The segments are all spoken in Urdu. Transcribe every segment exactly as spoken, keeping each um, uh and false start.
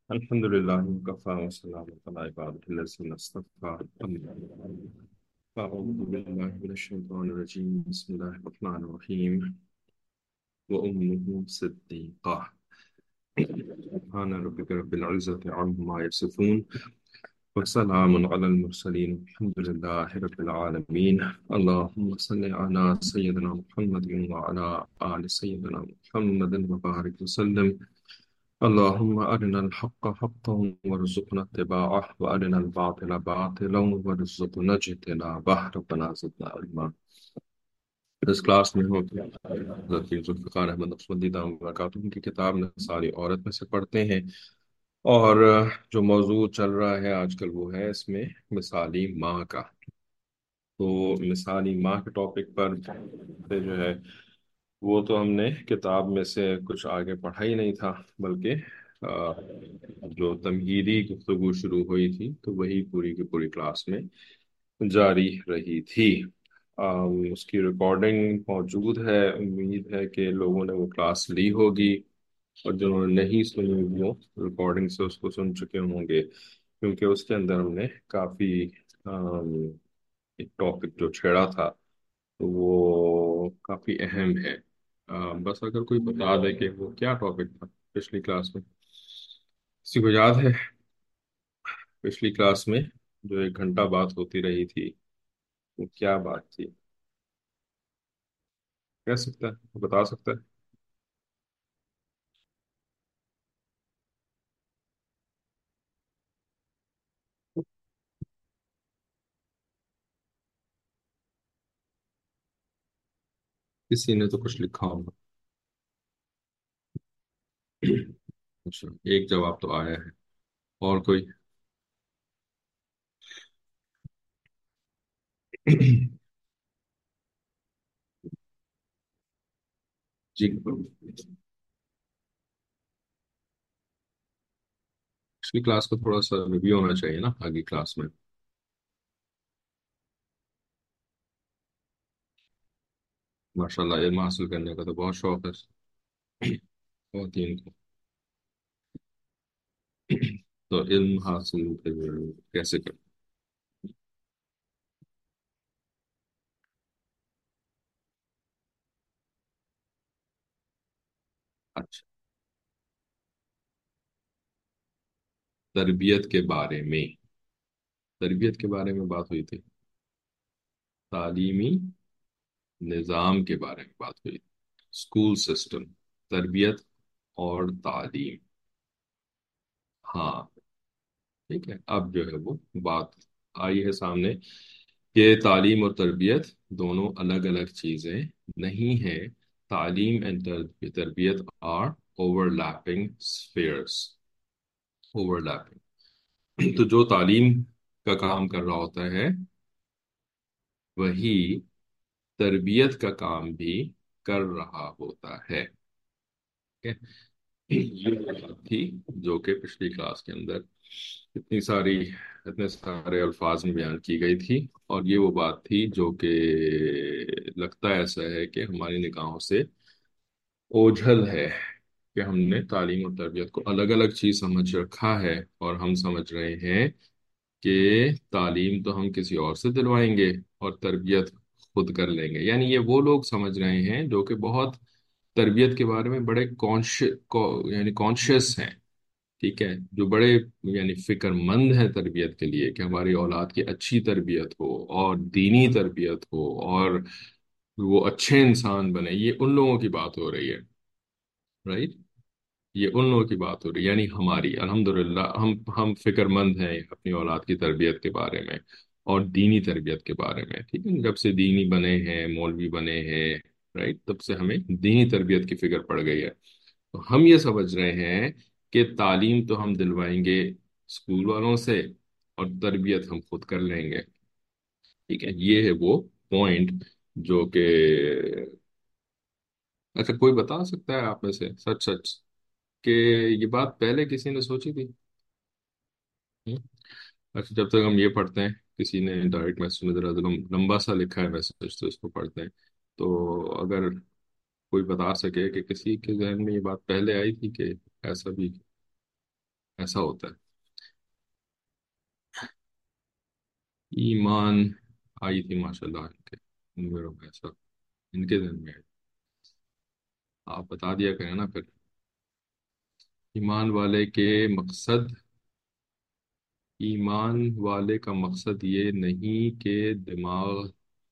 الحمد لله وكفى وسلام على عباده الذين اصطفى أما بعد. أعوذ بالله من الشيطان الرجيم بسم الله الرحمن الرحيم وأمه صديقة. سبحان ربك رب العزة عما يصفون وسلام على المرسلين الحمد لله رب العالمين. اللهم صل على سيدنا محمد وعلى آل سيدنا محمد وبارك وسلم. اللهم أرنا الحق حقا وارزقنا اتباعه وأرنا الباطل باطلا وارزقنا اجتنابه ربنا زدنا علما. اس کلاس میں ہم حضرت ذوالفقار احمد نقشبندی دام برکاتہ کی کتاب نثاری عورت میں سے پڑھتے ہیں، اور جو موضوع چل رہا ہے آج کل وہ ہے اس میں مثالی ماں کا. تو مثالی ماں کے ٹاپک پر پہ جو ہے وہ تو ہم نے کتاب میں سے کچھ آگے پڑھا ہی نہیں تھا، بلکہ آ، جو تمہیدی گفتگو شروع ہوئی تھی تو وہی پوری کی پوری کلاس میں جاری رہی تھی. آم، اس کی ریکارڈنگ موجود ہے، امید ہے کہ لوگوں نے وہ کلاس لی ہوگی، اور جنہوں نے نہیں سنی وہ ریکارڈنگ سے اس کو سن چکے ہوں گے، کیونکہ اس کے اندر ہم نے کافی آم، ایک ٹاپک جو چھیڑا تھا تو وہ کافی اہم ہے. آ، بس اگر کوئی بتا دے کہ وہ کیا ٹاپک تھا پچھلی کلاس میں، کسی کو یاد ہے؟ پچھلی کلاس میں جو ایک گھنٹہ بات ہوتی رہی تھی وہ کیا بات تھی؟ کہہ سکتا ہے، بتا سکتا ہے؟ کسی نے تو کچھ لکھا ہوگا. اچھا، ایک جواب تو آیا ہے. اور کوئی؟ جی، پچھلی کلاس کا تھوڑا سا ریویو ہونا چاہیے نا آگے کلاس میں. ماشاء اللہ، علم حاصل کرنے کا تو بہت شوق ہے خواتین کو. تو علم حاصل پھر کیسے کریں؟ اچھا، تربیت کے بارے میں تربیت کے بارے میں بات ہوئی تھی. تعلیمی نظام کے بارے میں بات ہوئی تھی. اسکول سسٹم، تربیت اور تعلیم. ہاں، ٹھیک ہے. اب جو ہے وہ بات آئی ہے سامنے کہ تعلیم اور تربیت دونوں الگ الگ چیزیں نہیں ہیں. تعلیم اینڈ تربیت are overlapping spheres. Overlapping. تو جو تعلیم کا کام کر رہا ہوتا ہے وہی تربیت کا کام بھی کر رہا ہوتا ہے. ٹھیک ہے؟ یہ وہ بات تھی جو کہ پچھلی کلاس کے اندر اتنی ساری اتنے سارے الفاظ میں بیان کی گئی تھی، اور یہ وہ بات تھی جو کہ لگتا ایسا ہے کہ ہماری نگاہوں سے اوجھل ہے، کہ ہم نے تعلیم اور تربیت کو الگ الگ چیز سمجھ رکھا ہے، اور ہم سمجھ رہے ہیں کہ تعلیم تو ہم کسی اور سے دلوائیں گے اور تربیت خود کر لیں گے. یعنی یہ وہ لوگ سمجھ رہے ہیں جو کہ بہت تربیت کے بارے میں بڑے کانش یعنی کانشیس ہیں. ٹھیک ہے، جو بڑے یعنی فکر مند ہیں تربیت کے لیے، کہ ہماری اولاد کی اچھی تربیت ہو اور دینی تربیت ہو اور وہ اچھے انسان بنے. یہ ان لوگوں کی بات ہو رہی ہے، رائٹ. یہ ان لوگوں کی بات ہو رہی ہے، یعنی ہماری الحمدللہ ہم ہم فکر مند ہیں اپنی اولاد کی تربیت کے بارے میں اور دینی تربیت کے بارے میں. ٹھیک ہے، جب سے دینی بنے ہیں، مولوی بنے ہیں، رائٹ، تب سے ہمیں دینی تربیت کی فکر پڑ گئی ہے. تو ہم یہ سمجھ رہے ہیں کہ تعلیم تو ہم دلوائیں گے اسکول والوں سے اور تربیت ہم خود کر لیں گے. ٹھیک ہے، یہ ہے وہ پوائنٹ جو کہ اچھا، کوئی بتا سکتا ہے آپ میں سے سچ سچ کہ یہ بات پہلے کسی نے سوچی تھی؟ ہم؟ اچھا، جب تک ہم یہ پڑھتے ہیں، کسی نے ڈائریکٹ میسج میں ذرا لم- لمبا سا لکھا ہے میسج تو اس کو پڑھتے ہیں. تو اگر کوئی بتا سکے کہ کسی کے ذہن میں یہ بات پہلے آئی تھی کہ ایسا بھی ایسا ہوتا ہے. ایمان آئی تھی ماشاء اللہ ان کے میرے کو ایسا ان کے دن میں ہے. آپ بتا دیا کریں نا پھر. ایمان والے کے مقصد ایمان والے کا مقصد یہ نہیں کہ دماغ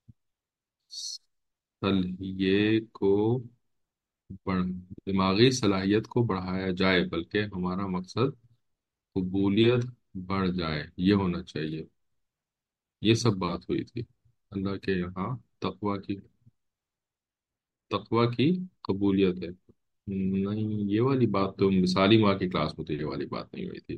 صلاحیت کو بڑھ دماغی صلاحیت کو بڑھایا جائے، بلکہ ہمارا مقصد قبولیت بڑھ جائے، یہ ہونا چاہیے. یہ سب بات ہوئی تھی. اللہ کے یہاں تقوی کی تقوی کی قبولیت ہے. نہیں، یہ والی بات تو مثالی ماں کی کلاس میں تو یہ والی بات نہیں ہوئی تھی.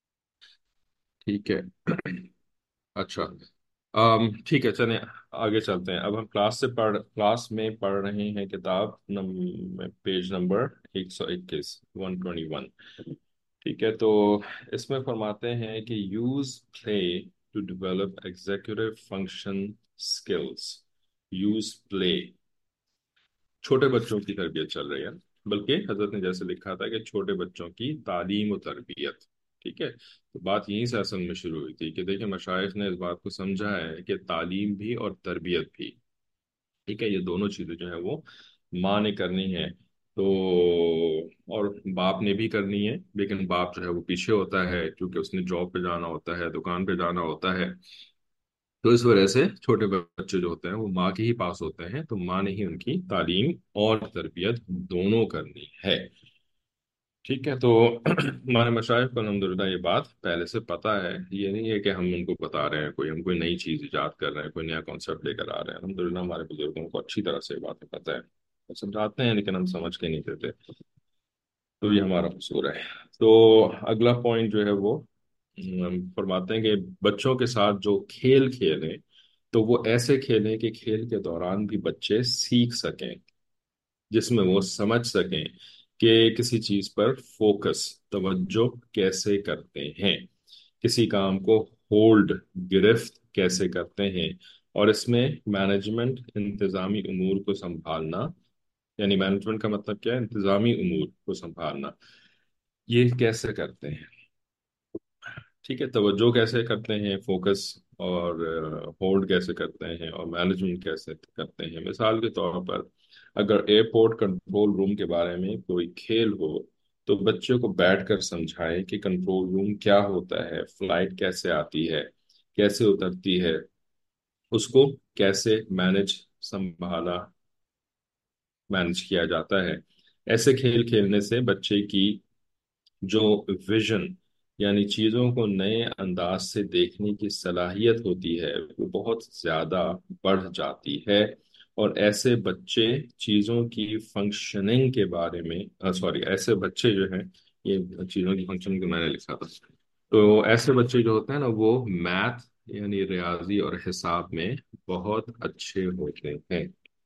ٹھیک ہے. اچھا. آم، ٹھیک ہے چلیں آگے چلتے ہیں. اب ہم کلاس سے پڑھ کلاس میں پڑھ رہے ہیں کتاب نم, پیج نمبر ایک سو اکیس، ون ٹوینٹی ون. ٹھیک ہے. تو اس میں فرماتے ہیں کہ use play to develop executive function skills. Use play چھوٹے بچوں کی تربیت چل رہی ہے، بلکہ حضرت نے جیسے لکھا تھا کہ چھوٹے بچوں کی تعلیم و تربیت. ٹھیک ہے. تو بات یہیں سے اصل میں شروع ہوئی تھی کہ دیکھیں مشائخ نے اس بات کو سمجھا ہے کہ تعلیم بھی اور تربیت بھی، ٹھیک ہے، یہ دونوں چیزیں جو ہیں وہ ماں نے کرنی ہے. تو اور باپ نے بھی کرنی ہے، لیکن باپ جو ہے وہ پیچھے ہوتا ہے کیونکہ اس نے جاب پہ جانا ہوتا ہے، دکان پہ جانا ہوتا ہے. تو اس وجہ سے چھوٹے بچے جو ہوتے ہیں وہ ماں کے ہی پاس ہوتے ہیں، تو ماں نے ہی ان کی تعلیم اور تربیت دونوں کرنی ہے. ٹھیک ہے. تو ہمارے مشائخ کو الحمدللہ یہ بات پہلے سے پتہ ہے. یہ نہیں ہے کہ ہم ان کو بتا رہے ہیں، کوئی ہم کوئی نئی چیز ایجاد کر رہے ہیں، کوئی نیا کانسیپٹ لے کر آ رہے ہیں. الحمدللہ ہمارے بزرگوں کو اچھی طرح سے یہ باتیں پتہ ہے، وہ سمجھاتے ہیں لیکن ہم سمجھ کے نہیں دیتے. تو یہ ہمارا قصور ہے. تو اگلا پوائنٹ جو ہے وہ ہم فرماتے ہیں کہ بچوں کے ساتھ جو کھیل کھیلیں تو وہ ایسے کھیلیں کہ کھیل کے دوران بھی بچے سیکھ سکیں، جس میں وہ سمجھ سکیں کہ کسی چیز پر فوکس توجہ کیسے کرتے ہیں، کسی کام کو ہولڈ گرفت کیسے کرتے ہیں، اور اس میں مینجمنٹ انتظامی امور کو سنبھالنا. یعنی مینجمنٹ کا مطلب کیا ہے؟ انتظامی امور کو سنبھالنا. یہ کیسے کرتے ہیں، ٹھیک ہے، توجہ کیسے کرتے ہیں، فوکس اور ہولڈ کیسے کرتے ہیں، اور مینجمنٹ کیسے کرتے ہیں. مثال کے طور پر اگر ایئرپورٹ کنٹرول روم کے بارے میں کوئی کھیل ہو تو بچے کو بیٹھ کر سمجھائے کہ کنٹرول روم کیا ہوتا ہے، فلائٹ کیسے آتی ہے، کیسے اترتی ہے، اس کو کیسے مینج سنبھالا مینج کیا جاتا ہے. ایسے کھیل کھیلنے سے بچے کی جو ویژن یعنی چیزوں کو نئے انداز سے دیکھنے کی صلاحیت ہوتی ہے وہ بہت زیادہ بڑھ جاتی ہے. اور ایسے بچے چیزوں کی فنکشننگ کے بارے میں سوری ایسے بچے جو ہیں، یہ چیزوں کی فنکشننگ کو میں نے لکھا تھا. تو ایسے بچے جو ہوتے ہیں نا وہ میتھ یعنی ریاضی اور حساب میں بہت اچھے ہوتے ہیں.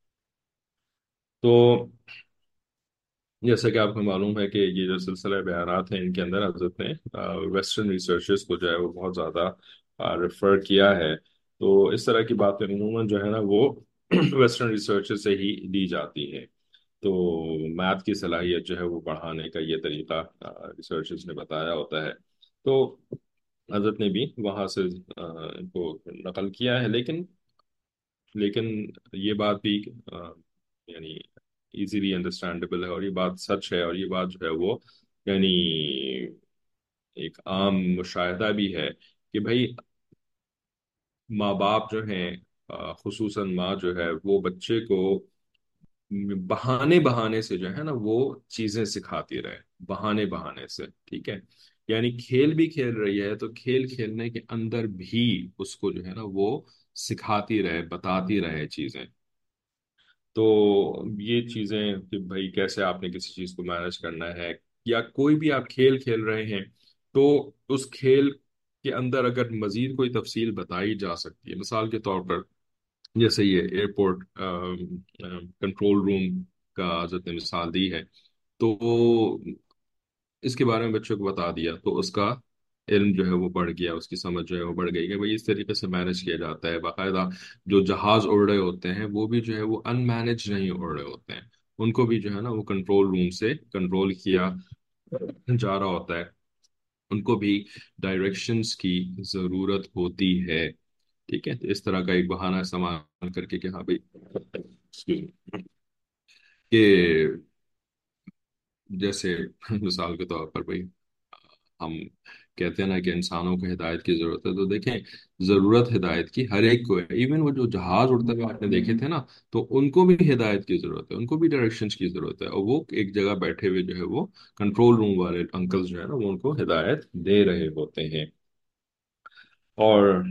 تو جیسا کہ آپ کو معلوم ہے کہ یہ جو سلسلہ بیانات ہیں ان کے اندر حضرت نے ویسٹرن ریسرچز کو جو ہے وہ بہت زیادہ ریفر کیا ہے. تو اس طرح کی باتیں عموماً جو ہے نا وہ ویسٹرن ریسرچز سے ہی دی جاتی ہیں. تو میتھ کی صلاحیت جو ہے وہ بڑھانے کا یہ طریقہ ریسرچز نے بتایا ہوتا ہے. تو حضرت نے بھی وہاں سے آ، ان کو نقل کیا ہے، لیکن لیکن یہ بات بھی آ، یعنی ایزیلی انڈرسٹینڈیبل ہے، اور یہ بات سچ ہے، اور یہ بات جو ہے وہ یعنی ایک عام مشاہدہ بھی ہے کہ بھائی ماں باپ جو ہیں، آ، خصوصاً ماں جو ہے وہ بچے کو بہانے بہانے سے جو ہے نا وہ چیزیں سکھاتی رہے، بہانے بہانے سے. ٹھیک ہے. یعنی کھیل بھی کھیل رہی ہے تو کھیل کھیلنے کے اندر بھی اس کو جو ہے نا وہ سکھاتی رہے، بتاتی رہے چیزیں. تو یہ چیزیں کہ بھائی کیسے آپ نے کسی چیز کو مینج کرنا ہے، یا کوئی بھی آپ کھیل کھیل رہے ہیں تو اس کھیل کے اندر اگر مزید کوئی تفصیل بتائی جا سکتی ہے. مثال کے طور پر جیسے یہ ایئرپورٹ کنٹرول روم کا حضرت نے مثال دی ہے، تو اس کے بارے میں بچوں کو بتا دیا تو اس کا علم جو ہے وہ بڑھ گیا، اس کی سمجھ جو ہے وہ بڑھ گئی کہ بھائی اس طریقے سے مینج کیا جاتا ہے. باقاعدہ جو جہاز اڑ رہے ہوتے ہیں وہ بھی جو ہے وہ ان مینج نہیں اڑ رہے ہوتے ہیں، ان کو بھی جو ہے نا وہ کنٹرول روم سے کنٹرول کیا جا رہا ہوتا ہے. ان کو بھی ڈائریکشنز کی ضرورت ہوتی ہے. ٹھیک ہے، تو اس طرح کا ایک بہانہ استعمال کر کے کہ ہاں بھائی کہ جیسے مثال کے طور پر بھائی ہم کہتے ہیں نا کہ انسانوں کو ہدایت کی ضرورت ہے، تو دیکھیں ضرورت ہدایت کی ہر ایک کو ہے. ایون وہ جو جہاز اڑتے ہوئے آپ نے دیکھے تھے نا، تو ان کو بھی ہدایت کی ضرورت ہے، ان کو بھی ڈائریکشنز کی ضرورت ہے، اور وہ ایک جگہ بیٹھے ہوئے جو ہے وہ کنٹرول روم والے انکل جو ہے نا وہ ان کو ہدایت دے رہے ہوتے ہیں. اور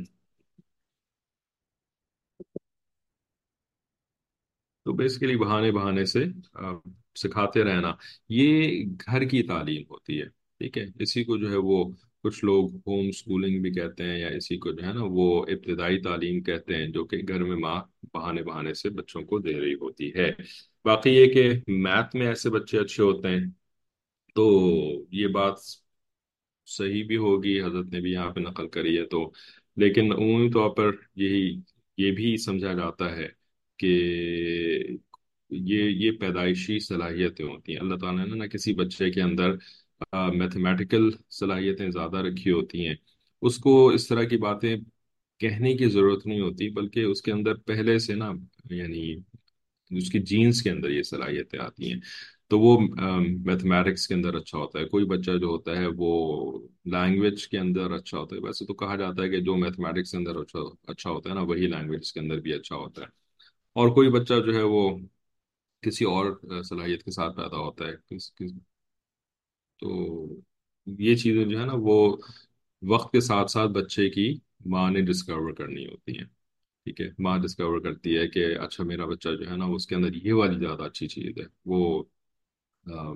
تو بیسیکلی بہانے بہانے سے آ، سکھاتے رہنا، یہ گھر کی تعلیم ہوتی ہے. ٹھیک ہے، اسی کو جو ہے وہ کچھ لوگ ہوم سکولنگ بھی کہتے ہیں، یا اسی کو جو ہے نا وہ ابتدائی تعلیم کہتے ہیں، جو کہ گھر میں ماں بہانے بہانے سے بچوں کو دے رہی ہوتی ہے. باقی یہ کہ میتھ میں ایسے بچے اچھے ہوتے ہیں، تو یہ بات صحیح بھی ہوگی، حضرت نے بھی یہاں پہ نقل کری ہے تو. لیکن عمومی طور پر یہی یہ بھی سمجھا جاتا ہے کہ یہ یہ پیدائشی صلاحیتیں ہوتی ہیں. اللہ تعالیٰ نے نا کسی بچے کے اندر میتھمیٹیکل صلاحیتیں زیادہ رکھی ہوتی ہیں، اس کو اس طرح کی باتیں کہنے کی ضرورت نہیں ہوتی، بلکہ اس کے اندر پہلے سے نا، یعنی اس کی جینز کے اندر یہ صلاحیتیں آتی ہیں. تو وہ میتھمیٹکس کے اندر اچھا ہوتا ہے. کوئی بچہ جو ہوتا ہے وہ لینگویج کے اندر اچھا ہوتا ہے. ویسے تو کہا جاتا ہے کہ جو میتھمیٹکس کے اندر اچھا اچھا ہوتا ہے نا، وہی لینگویج کے اندر بھی اچھا ہوتا ہے. اور کوئی بچہ جو ہے وہ کسی اور صلاحیت کے ساتھ پیدا ہوتا ہے. کس, کس, تو یہ چیزیں جو ہے نا وہ وقت کے ساتھ ساتھ بچے کی ماں نے ڈسکور کرنی ہوتی ہیں. ٹھیک ہے، ماں ڈسکور کرتی ہے کہ اچھا میرا بچہ جو ہے نا اس کے اندر یہ والی زیادہ اچھی چیز ہے، وہ آم،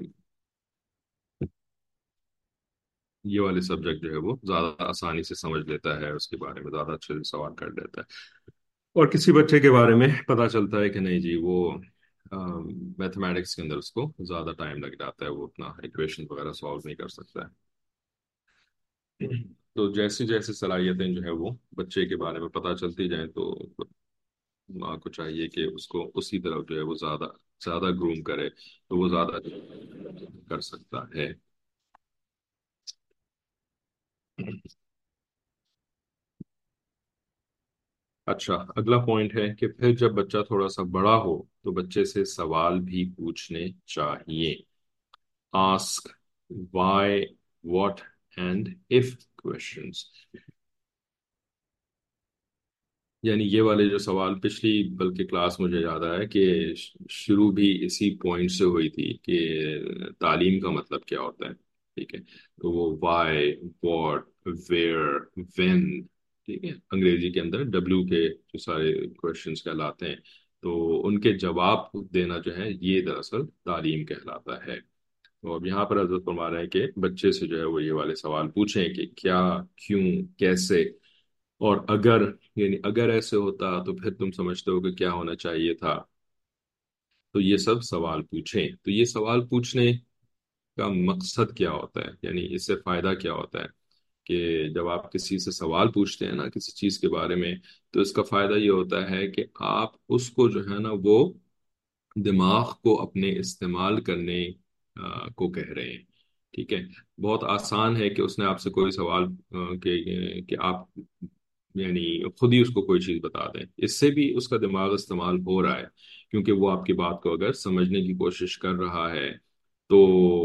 یہ والے سبجیکٹ جو ہے وہ زیادہ آسانی سے سمجھ لیتا ہے، اس کے بارے میں زیادہ اچھے سے سوال کر لیتا ہے. اور کسی بچے کے بارے میں پتا چلتا ہے کہ نہیں جی وہ میتھمیٹکس کے اندر اس کو زیادہ ٹائم لگ جاتا ہے، وہ اپنا ایکویشن وغیرہ سالو نہیں کر سکتا ہے. تو جیسی جیسی صلاحیتیں جو ہے وہ بچے کے بارے میں پتہ چلتی جائیں، تو ماں کو چاہیے کہ اس کو اسی طرف جو ہے وہ زیادہ زیادہ گروم کرے، تو وہ زیادہ کر سکتا ہے. اچھا، اگلا پوائنٹ ہے کہ پھر جب بچہ تھوڑا سا بڑا ہو تو بچے سے سوال بھی پوچھنے چاہیے. Ask why, what and if questions. یعنی یہ والے جو سوال پچھلی بلکہ کلاس مجھے یاد آیا کہ شروع بھی اسی پوائنٹ سے ہوئی تھی کہ تعلیم کا مطلب کیا ہوتا ہے. ٹھیک ہے، تو وہ وائی، واٹ، ویئر، وین. ٹھیک ہے، انگریزی کے اندر ڈبلو کے جو سارے کوشچنس کہلاتے ہیں، تو ان کے جواب دینا جو ہے یہ دراصل تعلیم کہلاتا ہے. تو اب یہاں پر حضرت فرما رہے ہیں کہ بچے سے جو ہے وہ یہ والے سوال پوچھیں کہ کیا، کیوں، کیسے، اور اگر، یعنی اگر ایسے ہوتا تو پھر تم سمجھتے ہو کہ کیا ہونا چاہیے تھا. تو یہ سب سوال پوچھیں. تو یہ سوال پوچھنے کا مقصد کیا ہوتا ہے، یعنی اس سے فائدہ کیا ہوتا ہے کہ جب آپ کسی سے سوال پوچھتے ہیں نا کسی چیز کے بارے میں، تو اس کا فائدہ یہ ہوتا ہے کہ آپ اس کو جو ہے نا وہ دماغ کو اپنے استعمال کرنے آ، کو کہہ رہے ہیں. ٹھیک ہے، بہت آسان ہے کہ اس نے آپ سے کوئی سوال آ، کہ کہ آپ یعنی خود ہی اس کو کوئی چیز بتا دیں. اس سے بھی اس کا دماغ استعمال ہو رہا ہے، کیونکہ وہ آپ کی بات کو اگر سمجھنے کی کوشش کر رہا ہے تو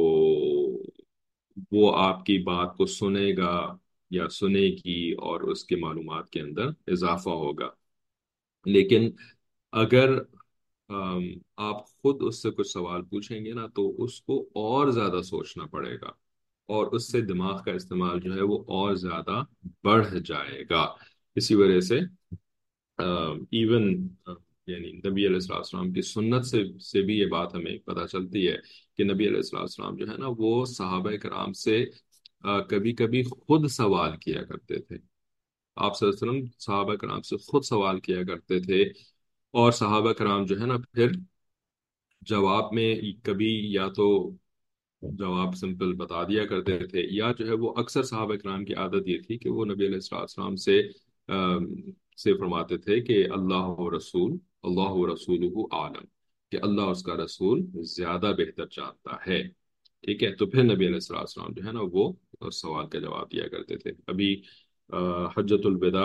وہ آپ کی بات کو سنے گا یا سنے گی، اور اس کے معلومات کے اندر اضافہ ہوگا. لیکن اگر آم، آپ خود اس سے کچھ سوال پوچھیں گے نا، تو اس کو اور زیادہ سوچنا پڑے گا، اور اس سے دماغ کا استعمال جو ہے وہ اور زیادہ بڑھ جائے گا. اسی وجہ سے ایون یعنی نبی علیہ الصلوۃ والسلام کی سنت سے سے بھی یہ بات ہمیں پتہ چلتی ہے کہ نبی علیہ الصلوۃ والسلام جو ہے نا وہ صحابہ کرام سے کبھی کبھی خود سوال کیا کرتے تھے. آپ صلی اللہ علیہ وسلم صحابہ کرام سے خود سوال کیا کرتے تھے، اور صحابہ کرام جو ہے نا پھر جواب میں کبھی یا تو جواب سمپل بتا دیا کرتے تھے، یا جو ہے وہ اکثر صحابہ کرام کی عادت یہ تھی کہ وہ نبی علیہ الصلوۃ والسلام سے آم، سے فرماتے تھے کہ اللہ و رسول اللہ و رسولہ عالم، کہ اللہ اور اس کا رسول زیادہ بہتر جانتا ہے. ٹھیک ہے، تو پھر نبی علیہ الصلوۃ والسلام جو ہے نا وہ اس سوال کا جواب دیا کرتے تھے. ابھی آ، حجۃ الوداع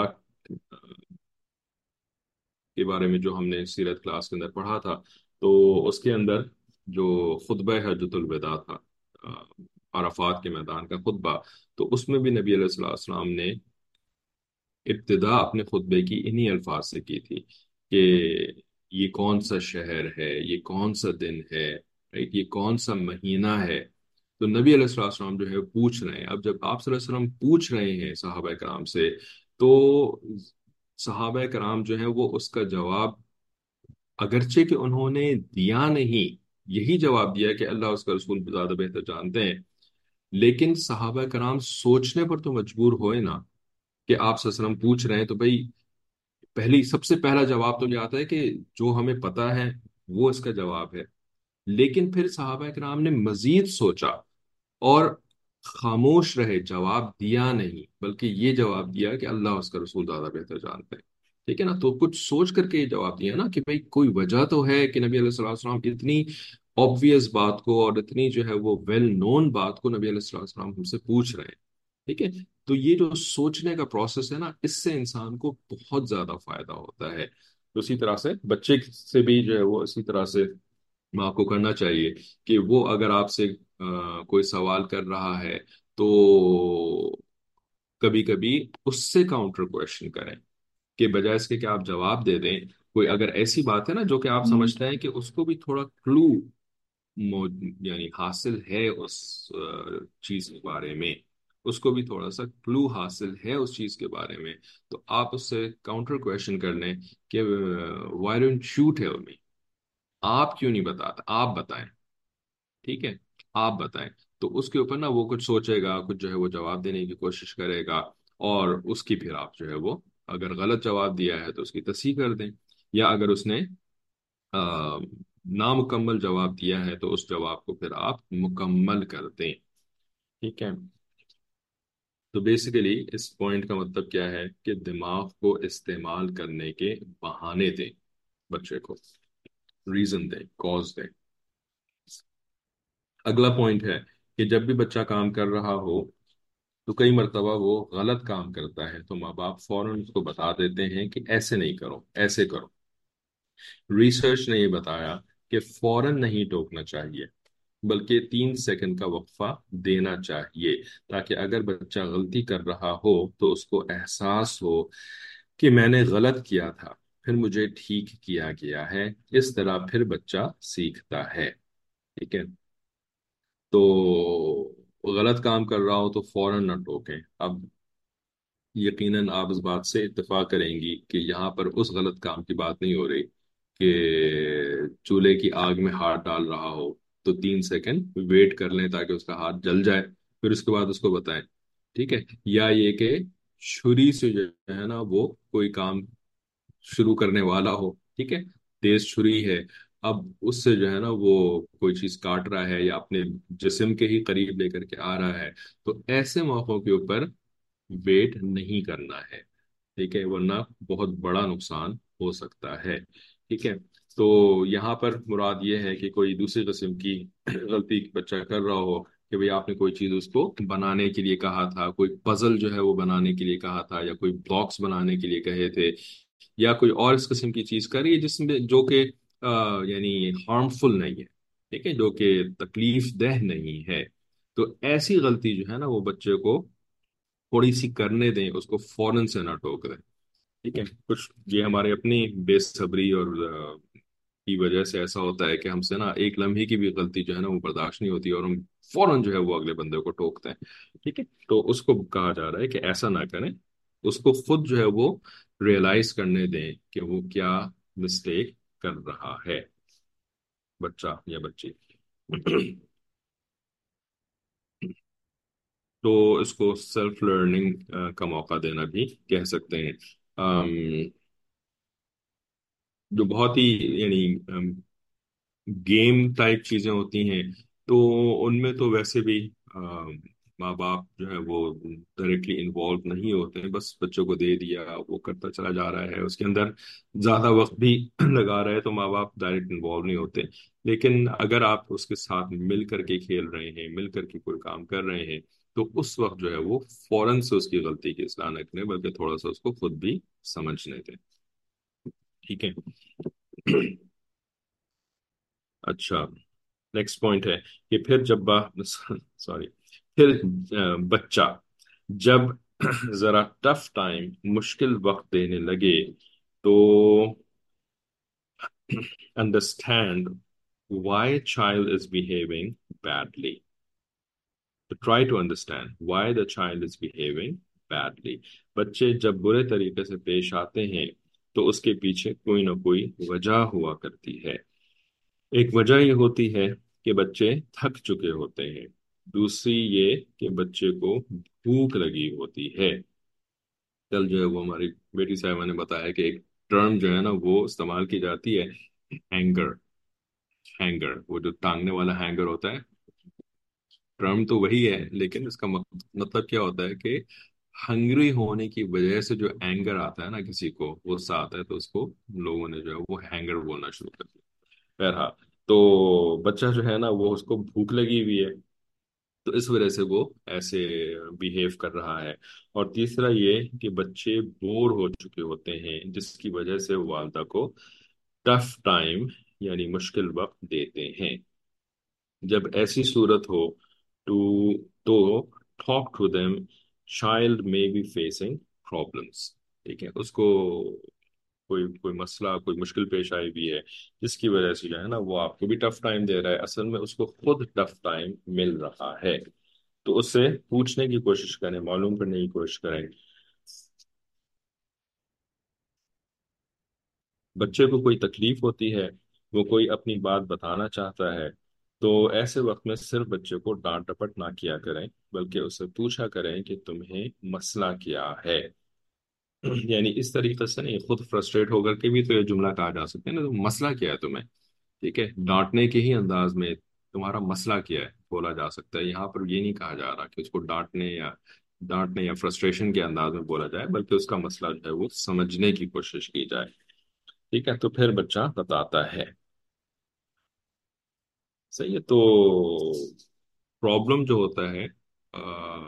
کے بارے میں جو ہم نے سیرت کلاس کے اندر پڑھا تھا، تو اس کے اندر جو خطبہ حجۃ الوداع تھا، آ، عرفات کے میدان کا خطبہ، تو اس میں بھی نبی علیہ الصلوۃ والسلام نے ابتدا اپنے خطبے کی انہی الفاظ سے کی تھی کہ یہ کون سا شہر ہے، یہ کون سا دن ہے، right؟ یہ کون سا مہینہ ہے. تو نبی علیہ الصلوۃ والسلام جو ہے پوچھ رہے ہیں. اب جب آپ صلی اللہ علیہ وسلم پوچھ رہے ہیں صحابہ کرام سے، تو صحابہ کرام جو ہیں وہ اس کا جواب، اگرچہ کہ انہوں نے دیا نہیں، یہی جواب دیا کہ اللہ اس کا رسول زیادہ بہتر جانتے ہیں، لیکن صحابہ کرام سوچنے پر تو مجبور ہوئے نا کہ آپ صلی اللہ علیہ وسلم پوچھ رہے ہیں. تو بھائی پہلی سب سے پہلا جواب تو یہ آتا ہے کہ جو ہمیں پتا ہے وہ اس کا جواب ہے. لیکن پھر صحابہ کرام نے مزید سوچا اور خاموش رہے، جواب دیا نہیں، بلکہ یہ جواب دیا کہ اللہ اس کا رسول زیادہ بہتر جانتے ہیں. ٹھیک ہے نا؟ تو کچھ سوچ کر کے یہ جواب دیا نا کہ بھائی کوئی وجہ تو ہے کہ نبی علیہ الصلوۃ والسلام اتنی obvious بات کو اور اتنی جو ہے وہ ویل نون بات کو نبی علیہ الصلوۃ والسلام ہم سے پوچھ رہے ہیں. ٹھیک ہے؟ تو یہ جو سوچنے کا پروسیس ہے نا، اس سے انسان کو بہت زیادہ فائدہ ہوتا ہے. تو اسی طرح سے بچے سے بھی جو ہے وہ اسی طرح سے ماں کو کرنا چاہیے کہ وہ اگر آپ سے آ، کوئی سوال کر رہا ہے تو کبھی کبھی اس سے کاؤنٹر کوشچن کریں، کہ بجائے اس کے کہ آپ جواب دے دیں. کوئی اگر ایسی بات ہے نا جو کہ آپ سمجھتے ہیں کہ اس کو بھی تھوڑا کلو یعنی حاصل ہے اس آ، چیز کے بارے میں، اس کو بھی تھوڑا سا کلو حاصل ہے اس چیز کے بارے میں، تو آپ اس سے کاؤنٹر کوشچن کر لیں کہ why don't you tell me, آپ کیوں نہیں بتاتے، آپ بتائیں. ٹھیک ہے؟ آپ بتائیں. تو اس کے اوپر نا وہ کچھ سوچے گا، کچھ جو ہے وہ جواب دینے کی کوشش کرے گا، اور اس کی پھر آپ جو ہے وہ اگر غلط جواب دیا ہے تو اس کی تصحیح کر دیں، یا اگر اس نے آ، نامکمل جواب دیا ہے تو اس جواب کو پھر آپ مکمل کر دیں. ٹھیک ہے؟ تو بیسیکلی اس پوائنٹ کا مطلب کیا ہے کہ دماغ کو استعمال کرنے کے بہانے دیں، بچے کو ریزن دیں، کاز دیں. اگلا پوائنٹ ہے کہ جب بھی بچہ کام کر رہا ہو تو کئی مرتبہ وہ غلط کام کرتا ہے تو ماں باپ فوراً اس کو بتا دیتے ہیں کہ ایسے نہیں کرو، ایسے کرو. ریسرچ نے یہ بتایا کہ فوراً نہیں ٹوکنا چاہیے، بلکہ تین سیکنڈ کا وقفہ دینا چاہیے، تاکہ اگر بچہ غلطی کر رہا ہو تو اس کو احساس ہو کہ میں نے غلط کیا تھا، پھر مجھے ٹھیک کیا گیا ہے. اس طرح پھر بچہ سیکھتا ہے. ٹھیک ہے؟ تو غلط کام کر رہا ہو تو فوراً نہ ٹوکیں. اب یقیناً آپ اس بات سے اتفاق کریں گی کہ یہاں پر اس غلط کام کی بات نہیں ہو رہی کہ چولہے کی آگ میں ہاتھ ڈال رہا ہو تو تین سیکنڈ ویٹ کر لیں تاکہ اس کا ہاتھ جل جائے، پھر اس کے بعد اس کو بتائیں. ٹھیک ہے؟ یا یہ کہ چھری سے جو ہے نا وہ کوئی کام شروع کرنے والا ہو، ٹھیک ہے، تیز چھری ہے، اب اس سے جو ہے نا وہ کوئی چیز کاٹ رہا ہے یا اپنے جسم کے ہی قریب لے کر کے آ رہا ہے، تو ایسے موقعوں کے اوپر ویٹ نہیں کرنا ہے. ٹھیک ہے؟ ورنہ بہت بڑا نقصان ہو سکتا ہے. ٹھیک ہے؟ تو یہاں پر مراد یہ ہے کہ کوئی دوسری قسم کی غلطی بچہ کر رہا ہو کہ بھئی آپ نے کوئی چیز اس کو بنانے کے لیے کہا تھا، کوئی پزل جو ہے وہ بنانے کے لیے کہا تھا، یا کوئی بلاکس بنانے کے لیے کہے تھے، یا کوئی اور اس قسم کی چیز کر رہی ہے جس میں جو کہ آ، یعنی ہارمفل نہیں ہے، ٹھیک ہے، جو کہ تکلیف دہ نہیں ہے، تو ایسی غلطی جو ہے نا وہ بچے کو تھوڑی سی کرنے دیں، اس کو فوراً سے نہ ٹوک دیں. ٹھیک ہے؟ کچھ یہ ہمارے اپنی بے صبری اور آ، کی وجہ سے ایسا ہوتا ہے کہ ہم سے نا ایک لمحے کی بھی غلطی جو ہے نا وہ برداشت نہیں ہوتی، اور ہم فوراً جو ہے وہ اگلے بندے کو ٹوکتے ہیں. ٹھیک ہے؟ تو اس کو کہا جا رہا ہے کہ ایسا نہ کریں، اس کو خود جو ہے وہ ریئلائز کرنے دیں کہ وہ کیا مسٹیک کر رہا ہے، بچہ یا بچی. تو اس کو سیلف لرننگ کا موقع دینا بھی کہہ سکتے ہیں. آم، جو بہت ہی یعنی گیم ٹائپ چیزیں ہوتی ہیں تو ان میں تو ویسے بھی ماں باپ جو ہے وہ ڈائریکٹلی انوالو نہیں ہوتے ہیں، بس بچوں کو دے دیا وہ کرتا چلا جا رہا ہے، اس کے اندر زیادہ وقت بھی لگا رہے ہیں تو ماں باپ ڈائریکٹ انوالو نہیں ہوتے. لیکن اگر آپ اس کے ساتھ مل کر کے کھیل رہے ہیں، مل کر کے کوئی کام کر رہے ہیں، تو اس وقت جو ہے وہ فوراً سے اس کی غلطی کی اصلاح نہ کریں، بلکہ تھوڑا سا اس کو خود بھی سمجھنے دیں. ٹھیک ہے. اچھا، نیکسٹ پوائنٹ ہے کہ پھر جب سوری پھر آ، بچہ جب ذرا ٹف ٹائم، مشکل وقت دینے لگے تو understand why a child is behaving badly. To try to understand why the child is behaving badly. بچے جب برے طریقے سے پیش آتے ہیں تو اس کے پیچھے کوئی نہ کوئی وجہ ہوا کرتی ہے. ایک وجہ یہ ہوتی ہے کہ بچے تھک چکے ہوتے ہیں. دوسری یہ کہ بچے کو بھوک لگی ہوتی ہے. کل جو ہے وہ ہماری بیٹی صاحبہ نے بتایا کہ ایک ٹرم جو ہے نا وہ استعمال کی جاتی ہے، ہینگر. ہینگر وہ جو ٹانگنے والا ہینگر ہوتا ہے، ٹرم تو وہی ہے لیکن اس کا مط- مطلب کیا ہوتا ہے کہ ہنگری ہونے کی وجہ سے جو اینگر آتا ہے نا، کسی کو غصہ آتا ہے تو اس کو لوگوں نے جو ہے وہ ہینگر بولنا شروع کر دیا. بہرحال، تو بچہ جو ہے نا وہ اس کو بھوک لگی ہوئی ہے، تو اس وجہ سے وہ ایسے بیہیو کر رہا ہے. اور تیسرا یہ کہ بچے بور ہو چکے ہوتے ہیں، جس کی وجہ سے وہ والدہ کو ٹف ٹائم یعنی مشکل وقت دیتے ہیں. جب ایسی صورت ہو تو تو ٹاک ٹو دیم. چائلڈ میں بی فیسنگ پرابلمس. ٹھیک ہے، اس کو کوئی کوئی مسئلہ، کوئی مشکل پیش آئی بھی ہے، جس کی وجہ سے جو ہے نا وہ آپ کو بھی ٹف ٹائم دے رہا ہے. اصل میں اس کو خود ٹف ٹائم مل رہا ہے، تو اس سے پوچھنے کی کوشش کریں، معلوم کرنے کی کوشش کریں. بچے کو کوئی تکلیف ہوتی ہے، وہ کوئی اپنی بات بتانا چاہتا ہے، تو ایسے وقت میں صرف بچے کو ڈانٹ ڈپٹ نہ کیا کریں، بلکہ اسے پوچھا کریں کہ تمہیں مسئلہ کیا ہے. یعنی اس طریقے سے نہیں، خود فرسٹریٹ ہو کر کے بھی تو یہ جملہ کہا جا سکتا ہے نا، تو مسئلہ کیا ہے تمہیں. ٹھیک ہے، ڈانٹنے کے ہی انداز میں تمہارا مسئلہ کیا ہے بولا جا سکتا ہے. یہاں پر یہ نہیں کہا جا رہا کہ اس کو ڈانٹنے یا ڈانٹنے یا فرسٹریشن کے انداز میں بولا جائے، بلکہ اس کا مسئلہ جو ہے وہ سمجھنے کی کوشش کی جائے. ٹھیک ہے، تو پھر بچہ بتاتا ہے. صحیح ہے. تو پرابلم جو ہوتا ہے آ،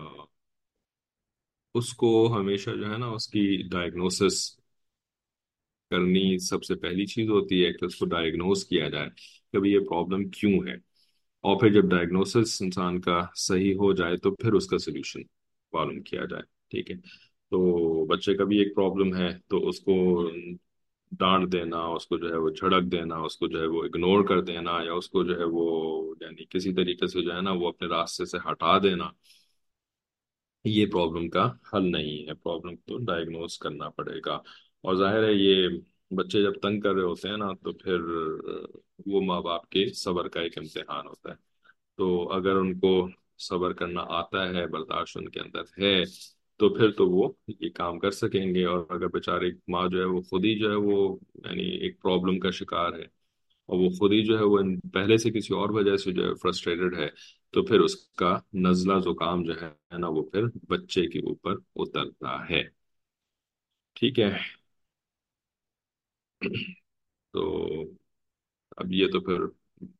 اس کو ہمیشہ جو ہے نا اس کی ڈائگنوسس کرنی سب سے پہلی چیز ہوتی ہے، کہ اس کو ڈائگنوز کیا جائے کہ بھئی یہ پرابلم کیوں ہے. اور پھر جب ڈائگنوسس انسان کا صحیح ہو جائے تو پھر اس کا سلوشن معلوم کیا جائے. ٹھیک ہے، تو بچے کا بھی ایک پرابلم ہے تو اس کو ڈانٹ دینا، اس کو جو ہے وہ جھڑک دینا، اس کو جو ہے وہ اگنور کر دینا، یا اس کو جو ہے وہ یعنی کسی طریقے سے جو ہے نا وہ اپنے راستے سے ہٹا دینا، یہ پرابلم کا حل نہیں ہے. پرابلم تو ڈائگنوز کرنا پڑے گا. اور ظاہر ہے یہ بچے جب تنگ کر رہے ہوتے ہیں نا تو پھر وہ ماں باپ کے صبر کا ایک امتحان ہوتا ہے. تو اگر ان کو صبر کرنا آتا ہے، برداشت ان کے اندر ہے، تو پھر تو وہ یہ کام کر سکیں گے. اور اگر بیچاری ماں جو ہے وہ خود ہی جو ہے وہ یعنی ایک پرابلم کا شکار ہے، اور وہ خود ہی جو ہے وہ ان- پہلے سے کسی اور وجہ سے جو ہے فرسٹریٹڈ ہے، تو پھر اس کا نزلہ زکام جو ہے نا وہ پھر بچے کے اوپر اترتا ہے. ٹھیک ہے. تو اب یہ تو پھر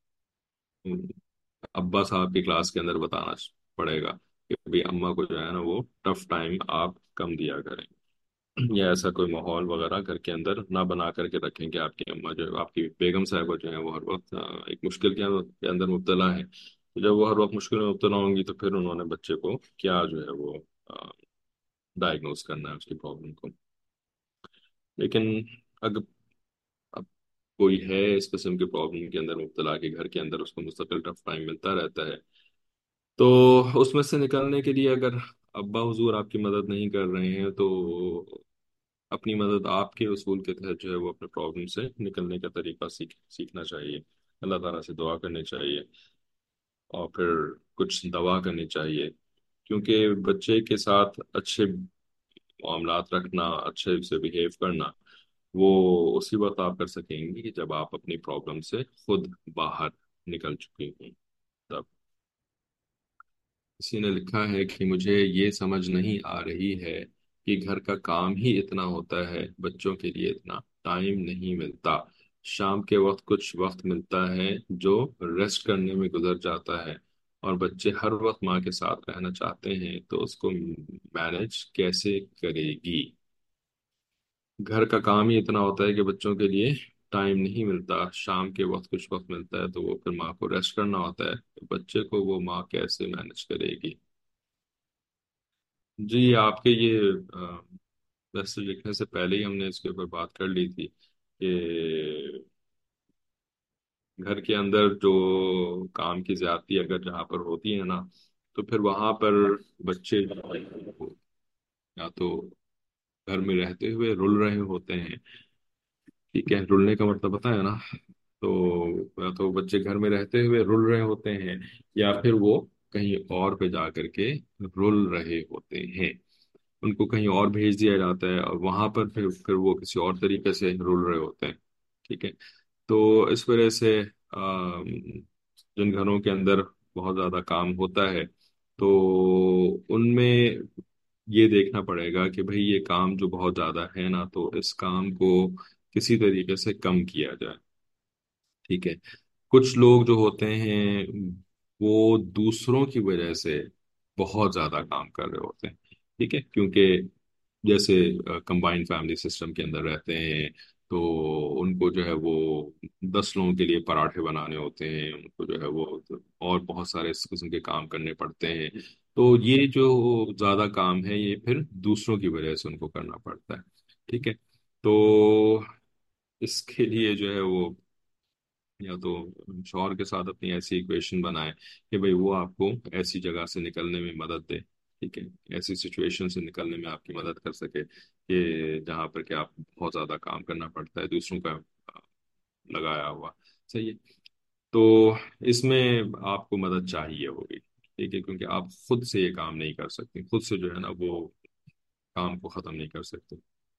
ابا صاحب کی کلاس کے اندر بتانا پڑے گا کہ بھی اماں کو جو ہے نا وہ ٹف ٹائم آپ کم دیا کریں، یا ایسا کوئی ماحول وغیرہ گھر کے اندر نہ بنا کر کے رکھیں کہ آپ کی اماں جو ہے، آپ کی بیگم صاحبہ جو ہے وہ ہر وقت آ، ایک مشکل کے اندر کے اندر مبتلا ہے. تو جب وہ ہر وقت مشکل میں مبتلا ہوں گی تو پھر انہوں نے بچے کو کیا جو ہے وہ ڈائگنوز کرنا ہے اس کی پرابلم کو. لیکن اگر اب کوئی ہے اس قسم کے پرابلم کے اندر مبتلا، کے گھر کے اندر اس کو مستقل ٹف ٹائم ملتا رہتا ہے، تو اس میں سے نکلنے کے لیے اگر ابا حضور آپ کی مدد نہیں کر رہے ہیں تو اپنی مدد آپ کے اصول کے تحت جو ہے وہ اپنے پرابلم سے نکلنے کا طریقہ سیکھ سیکھنا چاہیے. اللہ تعالیٰ سے دعا کرنی چاہیے، اور پھر کچھ دوا کرنی چاہیے. کیونکہ بچے کے ساتھ اچھے معاملات رکھنا، اچھے سے بیہیو کرنا، وہ اسی وقت آپ کر سکیں گے کہ جب آپ اپنی پرابلم سے خود باہر نکل چکے ہوں تب. کسی نے لکھا ہے کہ مجھے یہ سمجھ نہیں آ رہی ہے کہ گھر کا کام ہی اتنا ہوتا ہے، بچوں کے لیے اتنا ٹائم نہیں ملتا۔ شام کے وقت کچھ وقت ملتا ہے جو ریسٹ کرنے میں گزر جاتا ہے، اور بچے ہر وقت ماں کے ساتھ رہنا چاہتے ہیں، تو اس کو مینج کیسے کرے گی؟ گھر کا کام ہی اتنا ہوتا ہے کہ بچوں کے لیے ٹائم نہیں ملتا، شام کے وقت کچھ وقت ملتا ہے تو وہ پھر ماں کو ریسٹ کرنا ہوتا ہے، تو بچے کو وہ ماں کیسے مینج کرے گی؟ جی آپ کے یہ میسج لکھنے سے پہلے ہی ہم نے اس کے اوپر بات کر لی تھی کہ گھر کے اندر جو کام کی زیادتی اگر جہاں پر ہوتی ہے نا، تو پھر وہاں پر بچے یا تو گھر میں رہتے ہوئے رل رہے ہوتے ہیں، ٹھیک ہے، رلنے کا مطلب پتا ہے نا؟ تو یا تو بچے گھر میں رہتے ہوئے رل رہے ہوتے ہیں، یا پھر وہ کہیں اور پہ جا کر کے رل رہے ہوتے ہیں، ان کو کہیں اور بھیج دیا جاتا ہے، اور وہاں پر پھر پھر وہ کسی اور طریقے سے رول رہے ہوتے ہیں، ٹھیک ہے۔ تو اس وجہ سے آم، جن گھروں کے اندر بہت زیادہ کام ہوتا ہے، تو ان میں یہ دیکھنا پڑے گا کہ بھئی یہ کام جو بہت زیادہ ہے نا، تو اس کام کو کسی طریقے سے کم کیا جائے، ٹھیک ہے۔ کچھ لوگ جو ہوتے ہیں وہ دوسروں کی وجہ سے بہت زیادہ کام کر رہے ہوتے ہیں، ٹھیک ہے، کیونکہ جیسے کمبائنڈ فیملی سسٹم کے اندر رہتے ہیں، تو ان کو جو ہے وہ دس لوگوں کے لیے پراٹھے بنانے ہوتے ہیں، ان کو جو ہے وہ اور بہت سارے اس قسم کے کام کرنے پڑتے ہیں، تو یہ جو زیادہ کام ہے یہ پھر دوسروں کی وجہ سے ان کو کرنا پڑتا ہے، ٹھیک ہے۔ تو اس کے لیے جو ہے وہ یا تو شوہر کے ساتھ اپنی ایسی ایکویشن بنائے کہ بھئی وہ آپ کو ایسی جگہ سے نکلنے میں مدد دے، ٹھیک ہے، ایسی سچویشن سے نکلنے میں آپ کی مدد کر سکے کہ جہاں پر کہ آپ بہت زیادہ کام کرنا پڑتا ہے دوسروں کا آ، لگایا ہوا، صحیح ہے۔ تو اس میں آپ کو مدد چاہیے ہوگی، ٹھیک ہے، کیونکہ آپ خود سے یہ کام نہیں کر سکتے، خود سے جو ہے نا وہ کام کو ختم نہیں کر سکتے۔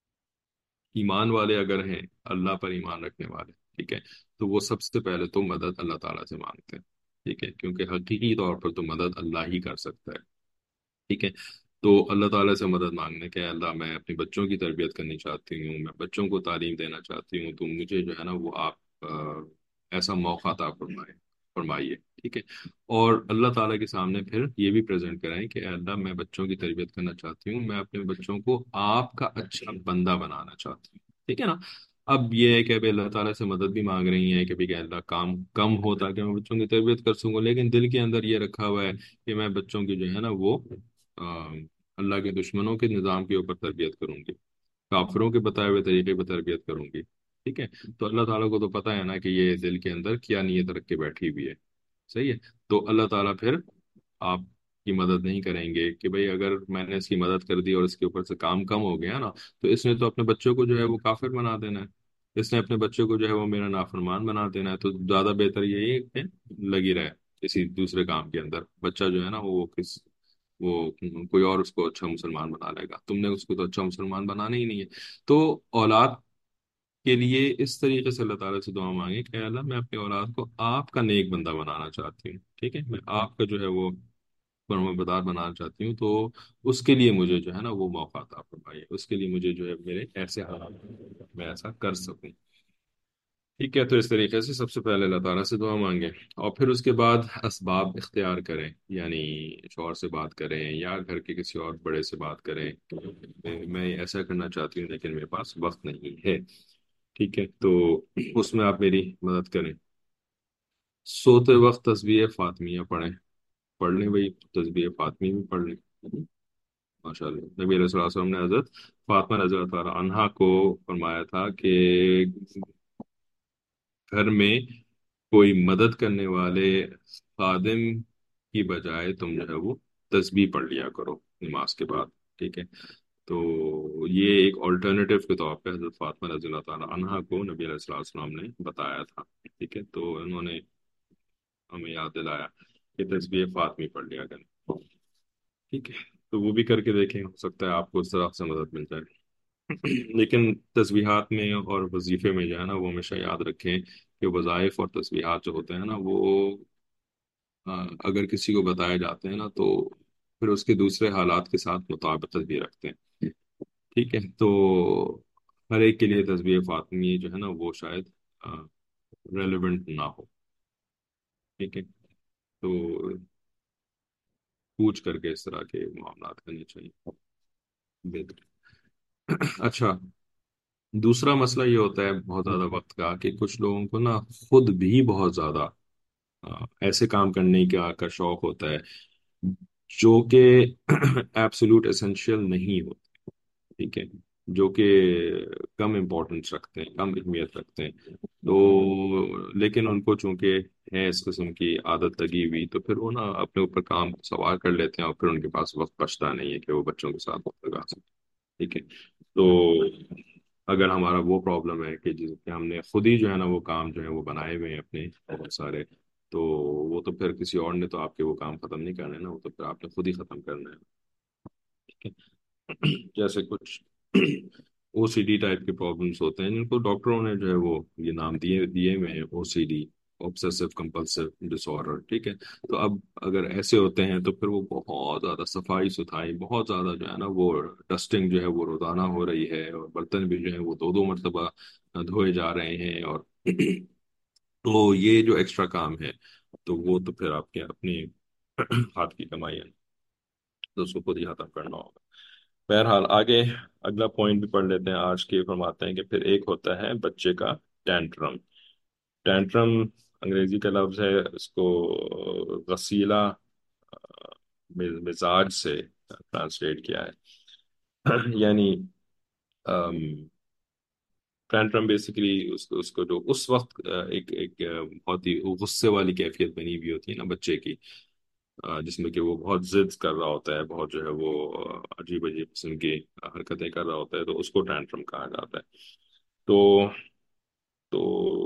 ایمان والے اگر ہیں، اللہ پر ایمان رکھنے والے، ٹھیک ہے، تو وہ سب سے پہلے تو مدد اللہ تعالیٰ سے مانگتے ہیں، ٹھیک ہے، کیونکہ حقیقی طور پر تو مدد اللہ ہی کر سکتا ہے، ٹھیک ہے۔ تو اللہ تعالیٰ سے مدد مانگنے کے اللہ میں اپنے بچوں کی تربیت کرنی چاہتی ہوں، میں بچوں کو تعلیم دینا چاہتی ہوں، تو مجھے جو ہے نا وہ آپ آ، ایسا موقع عطا فرمائے فرمائیے، ٹھیک ہے۔ اور اللہ تعالیٰ کے سامنے پھر یہ بھی پریزنٹ کریں کہ اے اللہ میں بچوں کی تربیت کرنا چاہتی ہوں، میں اپنے بچوں کو آپ کا اچھا بندہ بنانا چاہتی ہوں، ٹھیک ہے نا۔ اب یہ ہے کہ ابھی اللہ تعالیٰ سے مدد بھی مانگ رہی ہیں کہ بھی کہ اللہ کام کم ہو تاکہ میں بچوں کی تربیت کر سکوں، لیکن دل کے اندر یہ رکھا ہوا ہے کہ میں بچوں کی جو ہے نا وہ آ، اللہ کے دشمنوں کے نظام کے اوپر تربیت کروں گی، کافروں کے بتائے ہوئے طریقے پہ تربیت کروں گی، ٹھیک ہے۔ تو اللہ تعالیٰ کو تو پتہ ہے نا کہ یہ دل کے اندر کیا نیت رکھ کے بیٹھی ہوئی ہے، صحیح ہے۔ تو اللہ تعالیٰ پھر آپ کی مدد نہیں کریں گے کہ بھئی اگر میں نے اس کی مدد کر دی اور اس کے اوپر سے کام کم ہو گیا نا، تو اس نے تو اپنے بچوں کو جو ہے وہ کافر بنا دینا ہے، اس نے اپنے بچوں کو جو ہے وہ میرا نافرمان بنا دینا ہے، تو زیادہ بہتر یہی ہے کہ لگی رہے کسی دوسرے کام کے اندر، بچہ جو ہے نا وہ کس وہ کوئی اور اس کو اچھا مسلمان بنا لے گا، تم نے اس کو تو اچھا مسلمان بنانا ہی نہیں ہے۔ تو اولاد کے لیے اس طریقے سے اللہ تعالیٰ سے دعا مانگے کہ اے اللہ میں اپنی اولاد کو آپ کا نیک بندہ بنانا چاہتی ہوں، ٹھیک ہے، میں آپ کا جو ہے وہ فرما بدار بنانا چاہتی ہوں، تو اس کے لیے مجھے جو ہے نا وہ موقع عطا فرمائیے، اس کے لیے مجھے جو ہے میرے ایسے حالات میں ایسا کر سکوں، ٹھیک ہے۔ تو اس طریقے سے سب سے پہلے اللہ تعالیٰ سے دعا مانگیں، اور پھر اس کے بعد اسباب اختیار کریں، یعنی شوہر سے بات کریں یا گھر کے کسی اور بڑے سے بات کریں کہ میں میں ایسا کرنا چاہتی ہوں لیکن میرے پاس وقت نہیں ہے، ٹھیک ہے، تو اس میں آپ میری مدد کریں۔ سوتے وقت تسبیح فاطمیہ پڑھیں، پڑھ لیں بھائی، تسبیح فاطمی بھی پڑھ لیں، ماشاء اللہ۔ نبی علیہ الصلوۃ والسلام نے حضرت فاطمہ رضی اللہ تعالیٰ عنہا کو فرمایا تھا کہ گھر میں کوئی مدد کرنے والے خادم کی بجائے تم جو ہے وہ تسبیح پڑھ لیا کرو نماز کے بعد، ٹھیک ہے۔ تو یہ ایک آلٹرنیٹیو کے طور پہ حضرت فاطمہ رضی اللہ تعالیٰ عنہا کو نبی علیہ الصلوۃ والسلام نے بتایا تھا، ٹھیک ہے، تو انہوں نے ہمیں یاد دلایا کہ تسبیح فاطمی پڑھ لیا کریں، ٹھیک ہے۔ تو وہ بھی کر کے دیکھیں، ہو سکتا ہے آپ کو اس طرح سے مدد مل جائے۔ لیکن تسبیحات میں اور وظیفے میں جو ہے نا وہ ہمیشہ یاد رکھیں کہ وظائف اور تسبیحات جو ہوتے ہیں نا وہ آ، اگر کسی کو بتائے جاتے ہیں نا تو پھر اس کے دوسرے حالات کے ساتھ مطابقت بھی رکھتے ہیں. ٹھیک ہے. تو ہر ایک کے لیے تسبیح فاطمی جو ہے نا وہ شاید ریلیونٹ نہ ہو. ٹھیک ہے. تو پوچھ کر کے اس طرح کے معاملات کرنے چاہیے. بہتر. اچھا. دوسرا مسئلہ یہ ہوتا ہے بہت زیادہ وقت کا کہ کچھ لوگوں کو نا خود بھی بہت زیادہ آ، ایسے کام کرنے کا کا شوق ہوتا ہے جو کہ ایبسولوٹ اسینشیل نہیں ہوتے. ٹھیک ہے. جو کہ کم امپورٹنس رکھتے ہیں کم اہمیت رکھتے ہیں. تو لیکن ان کو چونکہ ہے اس قسم کی عادت لگی ہوئی تو پھر وہ نا اپنے اوپر کام سوار کر لیتے ہیں اور پھر ان کے پاس وقت بچتا نہیں ہے کہ وہ بچوں کے ساتھ وقت لگا سکیں. ٹھیک ہے. تو اگر ہمارا وہ پرابلم ہے کہ جس کہ ہم نے خود ہی جو ہے نا وہ کام جو ہے وہ بنائے ہوئے ہیں اپنے بہت سارے. تو وہ تو پھر کسی اور نے تو آپ کے وہ کام ختم نہیں کرنے نا. وہ تو پھر آپ نے خود ہی ختم کرنا ہے. ٹھیک ہے. جیسے کچھ او سی ڈی ٹائپ کے پرابلمس ہوتے ہیں جن کو ڈاکٹروں نے جو ہے وہ یہ نام دیے دیے ہوئے ہیں O C D obsessive compulsive disorder. ٹھیک ہے. تو اب اگر ایسے ہوتے ہیں تو پھر وہ بہت زیادہ صفائی ستھرائی بہت زیادہ جو ہے نا وہ ڈسٹنگ جو ہے وہ روزانہ ہو رہی ہے اور برتن بھی جو ہے وہ دو دو مرتبہ دھوئے جا رہے ہیں. اور تو یہ جو ایکسٹرا کام ہے تو وہ تو پھر آپ کے اپنی ہاتھ کی کمائی ہے تو اس کو خود ہی ختم کرنا ہوگا. بہرحال آگے اگلا پوائنٹ بھی پڑھ لیتے ہیں. آج کے فرماتے ہیں کہ پھر ایک ہوتا ہے بچے کا ٹینٹرم. ٹینٹرم انگریزی کا لفظ ہے. اس کو غسیلا مزاج سے ٹرانسلیٹ کیا ہے. یعنی ٹینٹرم بیسیکلی اس کو اس کو جو اس وقت آ، ایک ایک آ، بہت ہی غصے والی کیفیت بنی ہوئی ہوتی ہے نا بچے کی آ، جس میں کہ وہ بہت ضد کر رہا ہوتا ہے بہت جو ہے وہ آ، عجیب عجیب قسم کی حرکتیں کر رہا ہوتا ہے تو اس کو ٹینٹرم کہا جاتا ہے. تو تو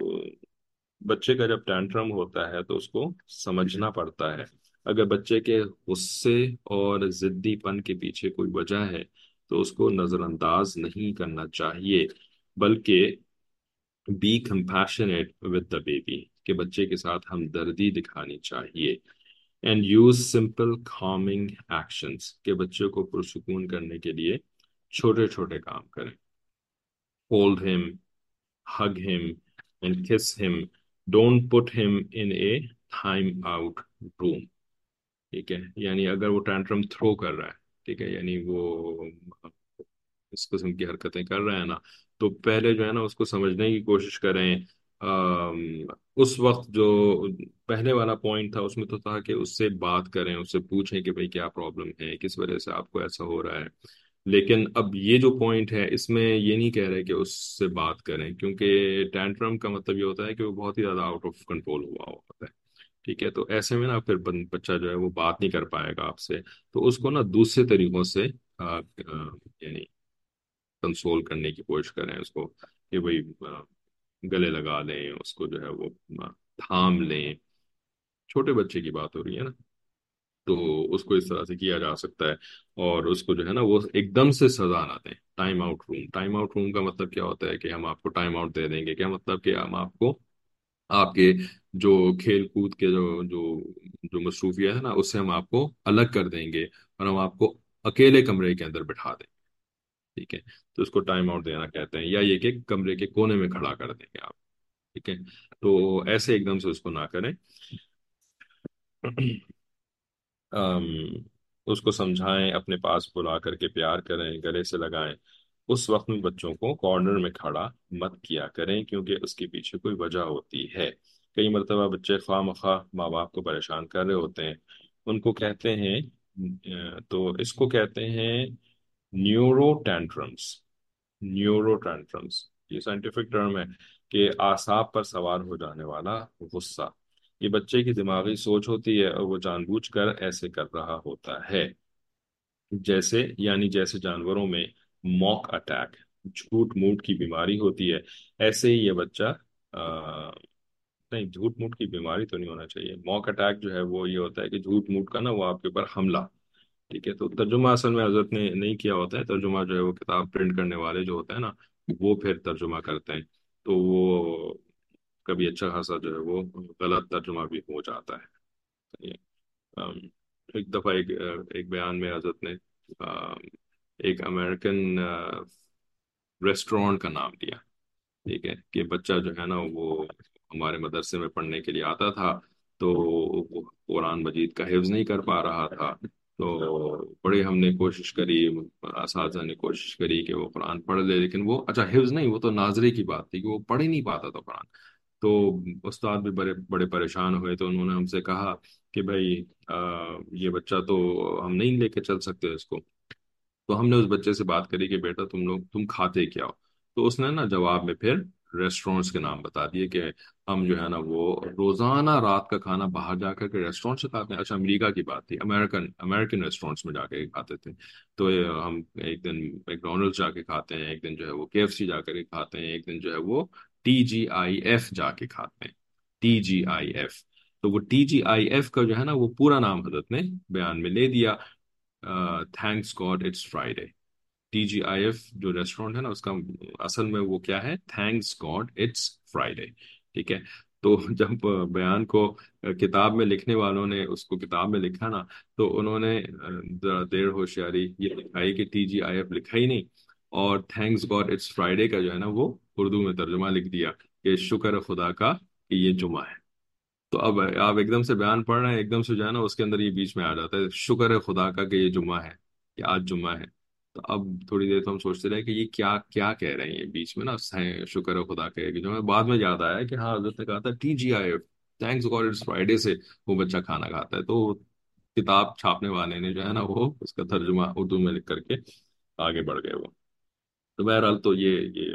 بچے کا جب ٹینٹرم ہوتا ہے تو اس کو سمجھنا پڑتا ہے. اگر بچے کے غصے اور ضدی پن کے پیچھے کوئی وجہ ہے تو اس کو نظر انداز نہیں کرنا چاہیے بلکہ be compassionate with the baby کہ بچے کے ساتھ ہمدردی دکھانی چاہیے. And use simple calming actions کہ بچے کو پرسکون کرنے کے لیے چھوٹے چھوٹے کام کریں. Hold him, hug him and kiss him. Don't put him in a time out room. ٹھیک ہے. یعنی اگر وہ ٹینٹرم تھرو کر رہا ہے ٹھیک ہے یعنی وہ اس قسم کی حرکتیں کر رہے ہیں نا تو پہلے جو ہے نا اس کو سمجھنے کی کوشش کریں. آم، اس وقت جو پہلے والا پوائنٹ تھا اس میں تو تھا کہ اس سے بات کریں اس سے پوچھیں کہ بھئی کیا پرابلم ہے کس وجہ سے آپ کو ایسا ہو رہا ہے. لیکن اب یہ جو پوائنٹ ہے اس میں یہ نہیں کہہ رہے کہ اس سے بات کریں کیونکہ ٹینٹرم کا مطلب یہ ہوتا ہے کہ وہ بہت ہی زیادہ آؤٹ آف کنٹرول ہوا ہوتا ہے. ٹھیک ہے. تو ایسے میں نا پھر بن- بچہ جو ہے وہ بات نہیں کر پائے گا آپ سے. تو اس کو نا دوسرے طریقوں سے آ، آ، یعنی کنسول کرنے کی کوشش کریں اس کو کہ بھئی آ، گلے لگا لیں اس کو جو ہے وہ آ، تھام لیں. چھوٹے بچے کی بات ہو رہی ہے نا تو اس کو اس طرح سے کیا جا سکتا ہے. اور اس کو جو ہے نا وہ ایک دم سے سزا نہ دیں. Time out room time out room کا مطلب کیا ہوتا ہے کہ ہم آپ کو ٹائم آؤٹ دے دیں گے. کیا مطلب کہ ہم آپ کو آپ کے جو کھیل کود کے جو جو جو مصروفیات ہے نا اس سے ہم آپ کو الگ کر دیں گے اور ہم آپ کو اکیلے کمرے کے اندر بٹھا دیں. ٹھیک ہے. تو اس کو ٹائم آؤٹ دینا کہتے ہیں. یا یہ کہ کمرے کے کونے میں کھڑا کر دیں گے آپ. ٹھیک ہے. تو ایسے ایک دم سے اس کو نہ کریں. ام، اس کو سمجھائیں اپنے پاس بلا کر کے پیار کریں گلے سے لگائیں. اس وقت میں بچوں کو کارنر میں کھڑا مت کیا کریں کیونکہ اس کے پیچھے کوئی وجہ ہوتی ہے. کئی مرتبہ بچے خواہ مخواہ ماں باپ کو پریشان کر رہے ہوتے ہیں. ان کو کہتے ہیں اہ، تو اس کو کہتے ہیں نیورو ٹینٹرمس. نیورو ٹینٹرمس یہ سائنٹیفک ٹرم ہے کہ اعصاب پر سوار ہو جانے والا غصہ. یہ بچے کی دماغی سوچ ہوتی ہے اور وہ جان بوجھ کر ایسے کر رہا ہوتا ہے. جیسے یعنی جیسے جانوروں میں موک اٹیک جھوٹ موٹ کی بیماری ہوتی ہے ایسے ہی یہ بچہ آ، نہیں جھوٹ موٹ کی بیماری تو نہیں ہونا چاہیے. موک اٹیک جو ہے وہ یہ ہوتا ہے کہ جھوٹ موٹ کا نا وہ آپ کے اوپر حملہ. ٹھیک ہے. تو ترجمہ اصل میں حضرت نے نہیں کیا ہوتا ہے. ترجمہ جو ہے وہ کتاب پرنٹ کرنے والے جو ہوتے ہیں نا وہ پھر ترجمہ کرتے ہیں. تو وہ کبھی اچھا خاصا جو ہے وہ غلط ترجمہ بھی ہو جاتا ہے. یہ um, ایک دفعہ ایک ایک بیان میں حضرت نے um, ایک امریکن ریسٹورینٹ کا نام لیا. ٹھیک ہے کہ بچہ جو ہے نا وہ ہمارے مدرسے میں پڑھنے کے لیے آتا تھا، تو وہ قرآن مجید کا حفظ نہیں کر پا رہا تھا. تو بڑے ہم نے کوشش کری، اساتذہ نے کوشش کری کہ وہ قرآن پڑھ لے، لیکن وہ اچھا حفظ نہیں، وہ تو ناظرے کی بات تھی کہ وہ پڑھ ہی نہیں پاتا تھا قرآن. تو استاد بھی بڑے بڑے پریشان ہوئے، تو انہوں نے ہم سے کہا کہ بھائی آ، یہ بچہ تو ہم نہیں لے کے چل سکتے اس کو. تو ہم نے اس بچے سے بات کری کہ بیٹا تم لوگ تم کھاتے کیا ہو؟ تو اس نے نا جواب میں پھر ریسٹورینٹس کے نام بتا دیے کہ ہم جو ہے نا وہ روزانہ رات کا کھانا باہر جا کر کے ریسٹورینٹ سے کھاتے ہیں. اچھا امریکہ کی بات تھی، امریکن امریکن ریسٹورینٹس میں جا کے کھاتے تھے. تو یہ ہم ایک دن میکڈونلڈس جا کے کھاتے ہیں، ایک دن جو ہے وہ کے ایف سی جا کر کے کھاتے ہیں، ایک دن جو ہے وہ ٹی جی آئی ایف جا کے کھاتے ہیں. T G I F. تو وہ ٹی جی آئی ایف کا جو ہے نا وہ پورا نام حضرت نے بیان میں لے دیا، thanks God it's Friday. T G I F جو ریسٹورینٹ ہے نا اس کا اصل میں وہ کیا ہے، تھینکس گاڈ اٹس فرائیڈے. ٹھیک ہے. تو جب بیان کو کتاب میں لکھنے والوں نے اس کو کتاب میں لکھا نا، تو انہوں نے ذرا دیر ہوشیاری یہ لکھائی کہ ٹی جی آئی ایف لکھا ہی نہیں، اور تھینکس گاڈ اٹس فرائیڈے کا جو ہے نا وہ اردو میں ترجمہ لکھ دیا کہ شکر خدا کا کہ یہ جمعہ ہے. تو اب آپ ایک دم سے بیان پڑھ رہے ہیں، ایک دم سے جو ہے نا اس کے اندر یہ بیچ میں آ جاتا ہے شکر ہے خدا کا کہ یہ جمعہ ہے، کہ آج جمعہ ہے. تو اب تھوڑی دیر تو ہم سوچتے رہے کہ یہ کیا کیا کہہ رہے ہیں یہ بیچ میں نا، شکر ہے خدا کا کہ جو ہے. بعد میں یاد آیا کہ ہاں حضرت نے کہا تھا T G I thanks God it's Friday سے وہ بچہ کھانا کھاتا ہے. تو کتاب چھاپنے والے نے جو ہے نا وہ اس کا ترجمہ اردو میں لکھ کر کے آگے بڑھ گئے وہ. تو بہرحال تو یہ یہ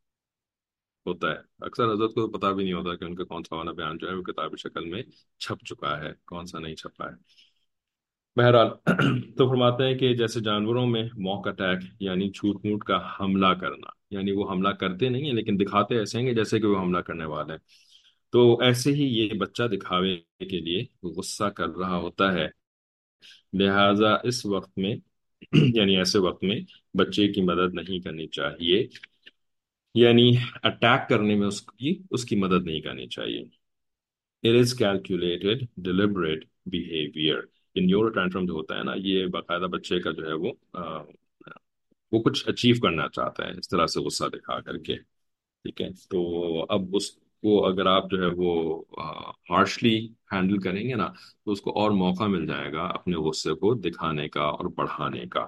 ہوتا ہے. اکثر حضرت کو پتہ بھی نہیں ہوتا کہ ان کا کون سا والا بیان جو ہے وہ کتابی شکل میں چھپ چکا ہے، کون سا نہیں چھپا ہے. بہرحال تو فرماتے ہیں کہ جیسے جانوروں میں موک اٹیک یعنی جھوٹ موٹ کا حملہ کرنا، یعنی وہ حملہ کرتے نہیں ہیں لیکن دکھاتے ایسے ہیں کہ جیسے کہ وہ حملہ کرنے والے ہیں. تو ایسے ہی یہ بچہ دکھاوے کے لیے غصہ کر رہا ہوتا ہے، لہذا اس وقت میں یعنی ایسے وقت میں بچے کی مدد نہیں کرنی چاہیے، یعنی اٹیک کرنے میں اس کی اس کی مدد نہیں کرنی چاہیے. It is calculated deliberate behavior. یہ نیورو ٹینٹرم جو ہوتا ہے نا، یہ باقاعدہ بچے کا جو ہے وہ آ، وہ کچھ اچیو کرنا چاہتا ہے اس طرح سے غصہ دکھا کر کے. ٹھیک ہے. تو اب اس کو اگر آپ جو ہے وہ ہارشلی ہینڈل کریں گے نا، تو اس کو اور موقع مل جائے گا اپنے غصے کو دکھانے کا اور بڑھانے کا.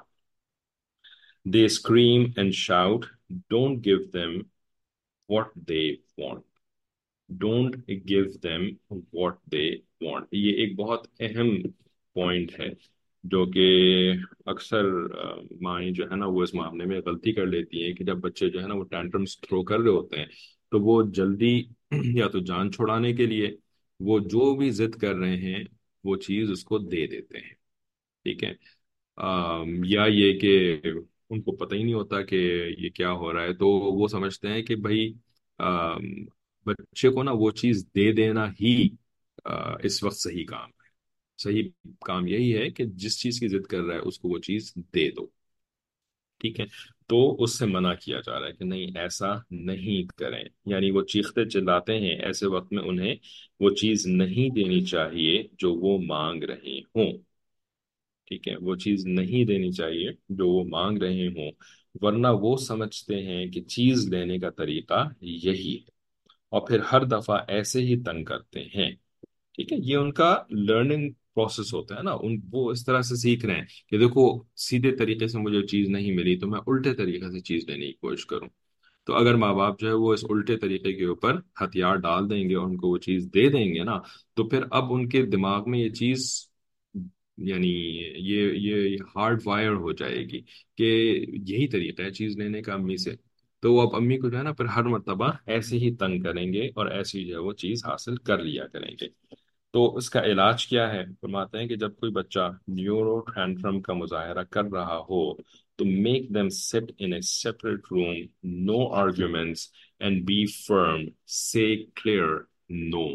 They scream and shout, don't give them what they want. Don't give them what they want. یہ ایک بہت اہم پوائنٹ ہے جو کہ اکثر آ، مائیں جو ہے نا وہ اس معاملے میں غلطی کر لیتی ہیں کہ جب بچے جو ہے نا وہ ٹینٹرمس تھرو کر رہے ہوتے ہیں تو وہ جلدی یا تو جان چھڑانے کے لیے وہ جو بھی ضد کر رہے ہیں وہ چیز اس کو دے دیتے ہیں. ٹھیک ہے. آم، یا یہ کہ ان کو پتہ ہی نہیں ہوتا کہ یہ کیا ہو رہا ہے، تو وہ سمجھتے ہیں کہ بھائی آم، بچے کو نا وہ چیز دے دینا ہی آ، اس وقت صحیح کام ہے. صحیح کام یہی ہے کہ جس چیز کی ضد کر رہا ہے اس کو وہ چیز دے دو. ٹھیک ہے. تو اس سے منع کیا جا رہا ہے کہ نہیں ایسا نہیں کریں، یعنی وہ چیختے چلاتے ہیں ایسے وقت میں انہیں وہ چیز نہیں دینی چاہیے جو وہ مانگ رہے ہوں. ٹھیک ہے. وہ چیز نہیں دینی چاہیے جو وہ مانگ رہے ہوں، ورنہ وہ سمجھتے ہیں کہ چیز لینے کا طریقہ یہی ہے اور پھر ہر دفعہ ایسے ہی تنگ کرتے ہیں. ٹھیک ہے. یہ ان کا لرننگ پروسیس ہوتا ہے نا، ان وہ اس طرح سے سیکھ رہے ہیں کہ دیکھو سیدھے طریقے سے مجھے چیز نہیں ملی تو میں الٹے طریقے سے چیز لینے کی کوشش کروں. تو اگر ماں باپ جو ہے وہ اس الٹے طریقے کے اوپر ہتھیار ڈال دیں گے اور ان کو وہ چیز دے دیں گے نا، تو پھر اب ان کے دماغ میں یہ چیز یعنی یہ یہ ہارڈ وائر ہو جائے گی کہ یہی طریقہ ہے چیز لینے کا امی سے. تو وہ اب امی کو جو ہے نا پھر ہر مرتبہ ایسے ہی تنگ کریں گے اور ایسی ہی جو ہے وہ چیز حاصل کر لیا کریں گے. تو اس کا علاج کیا ہے؟ فرماتے ہیں کہ جب کوئی بچہ نیورو ٹینٹرم کا مظاہرہ کر رہا ہو تو make them sit in a separate room, no arguments, and be firm, say clear no.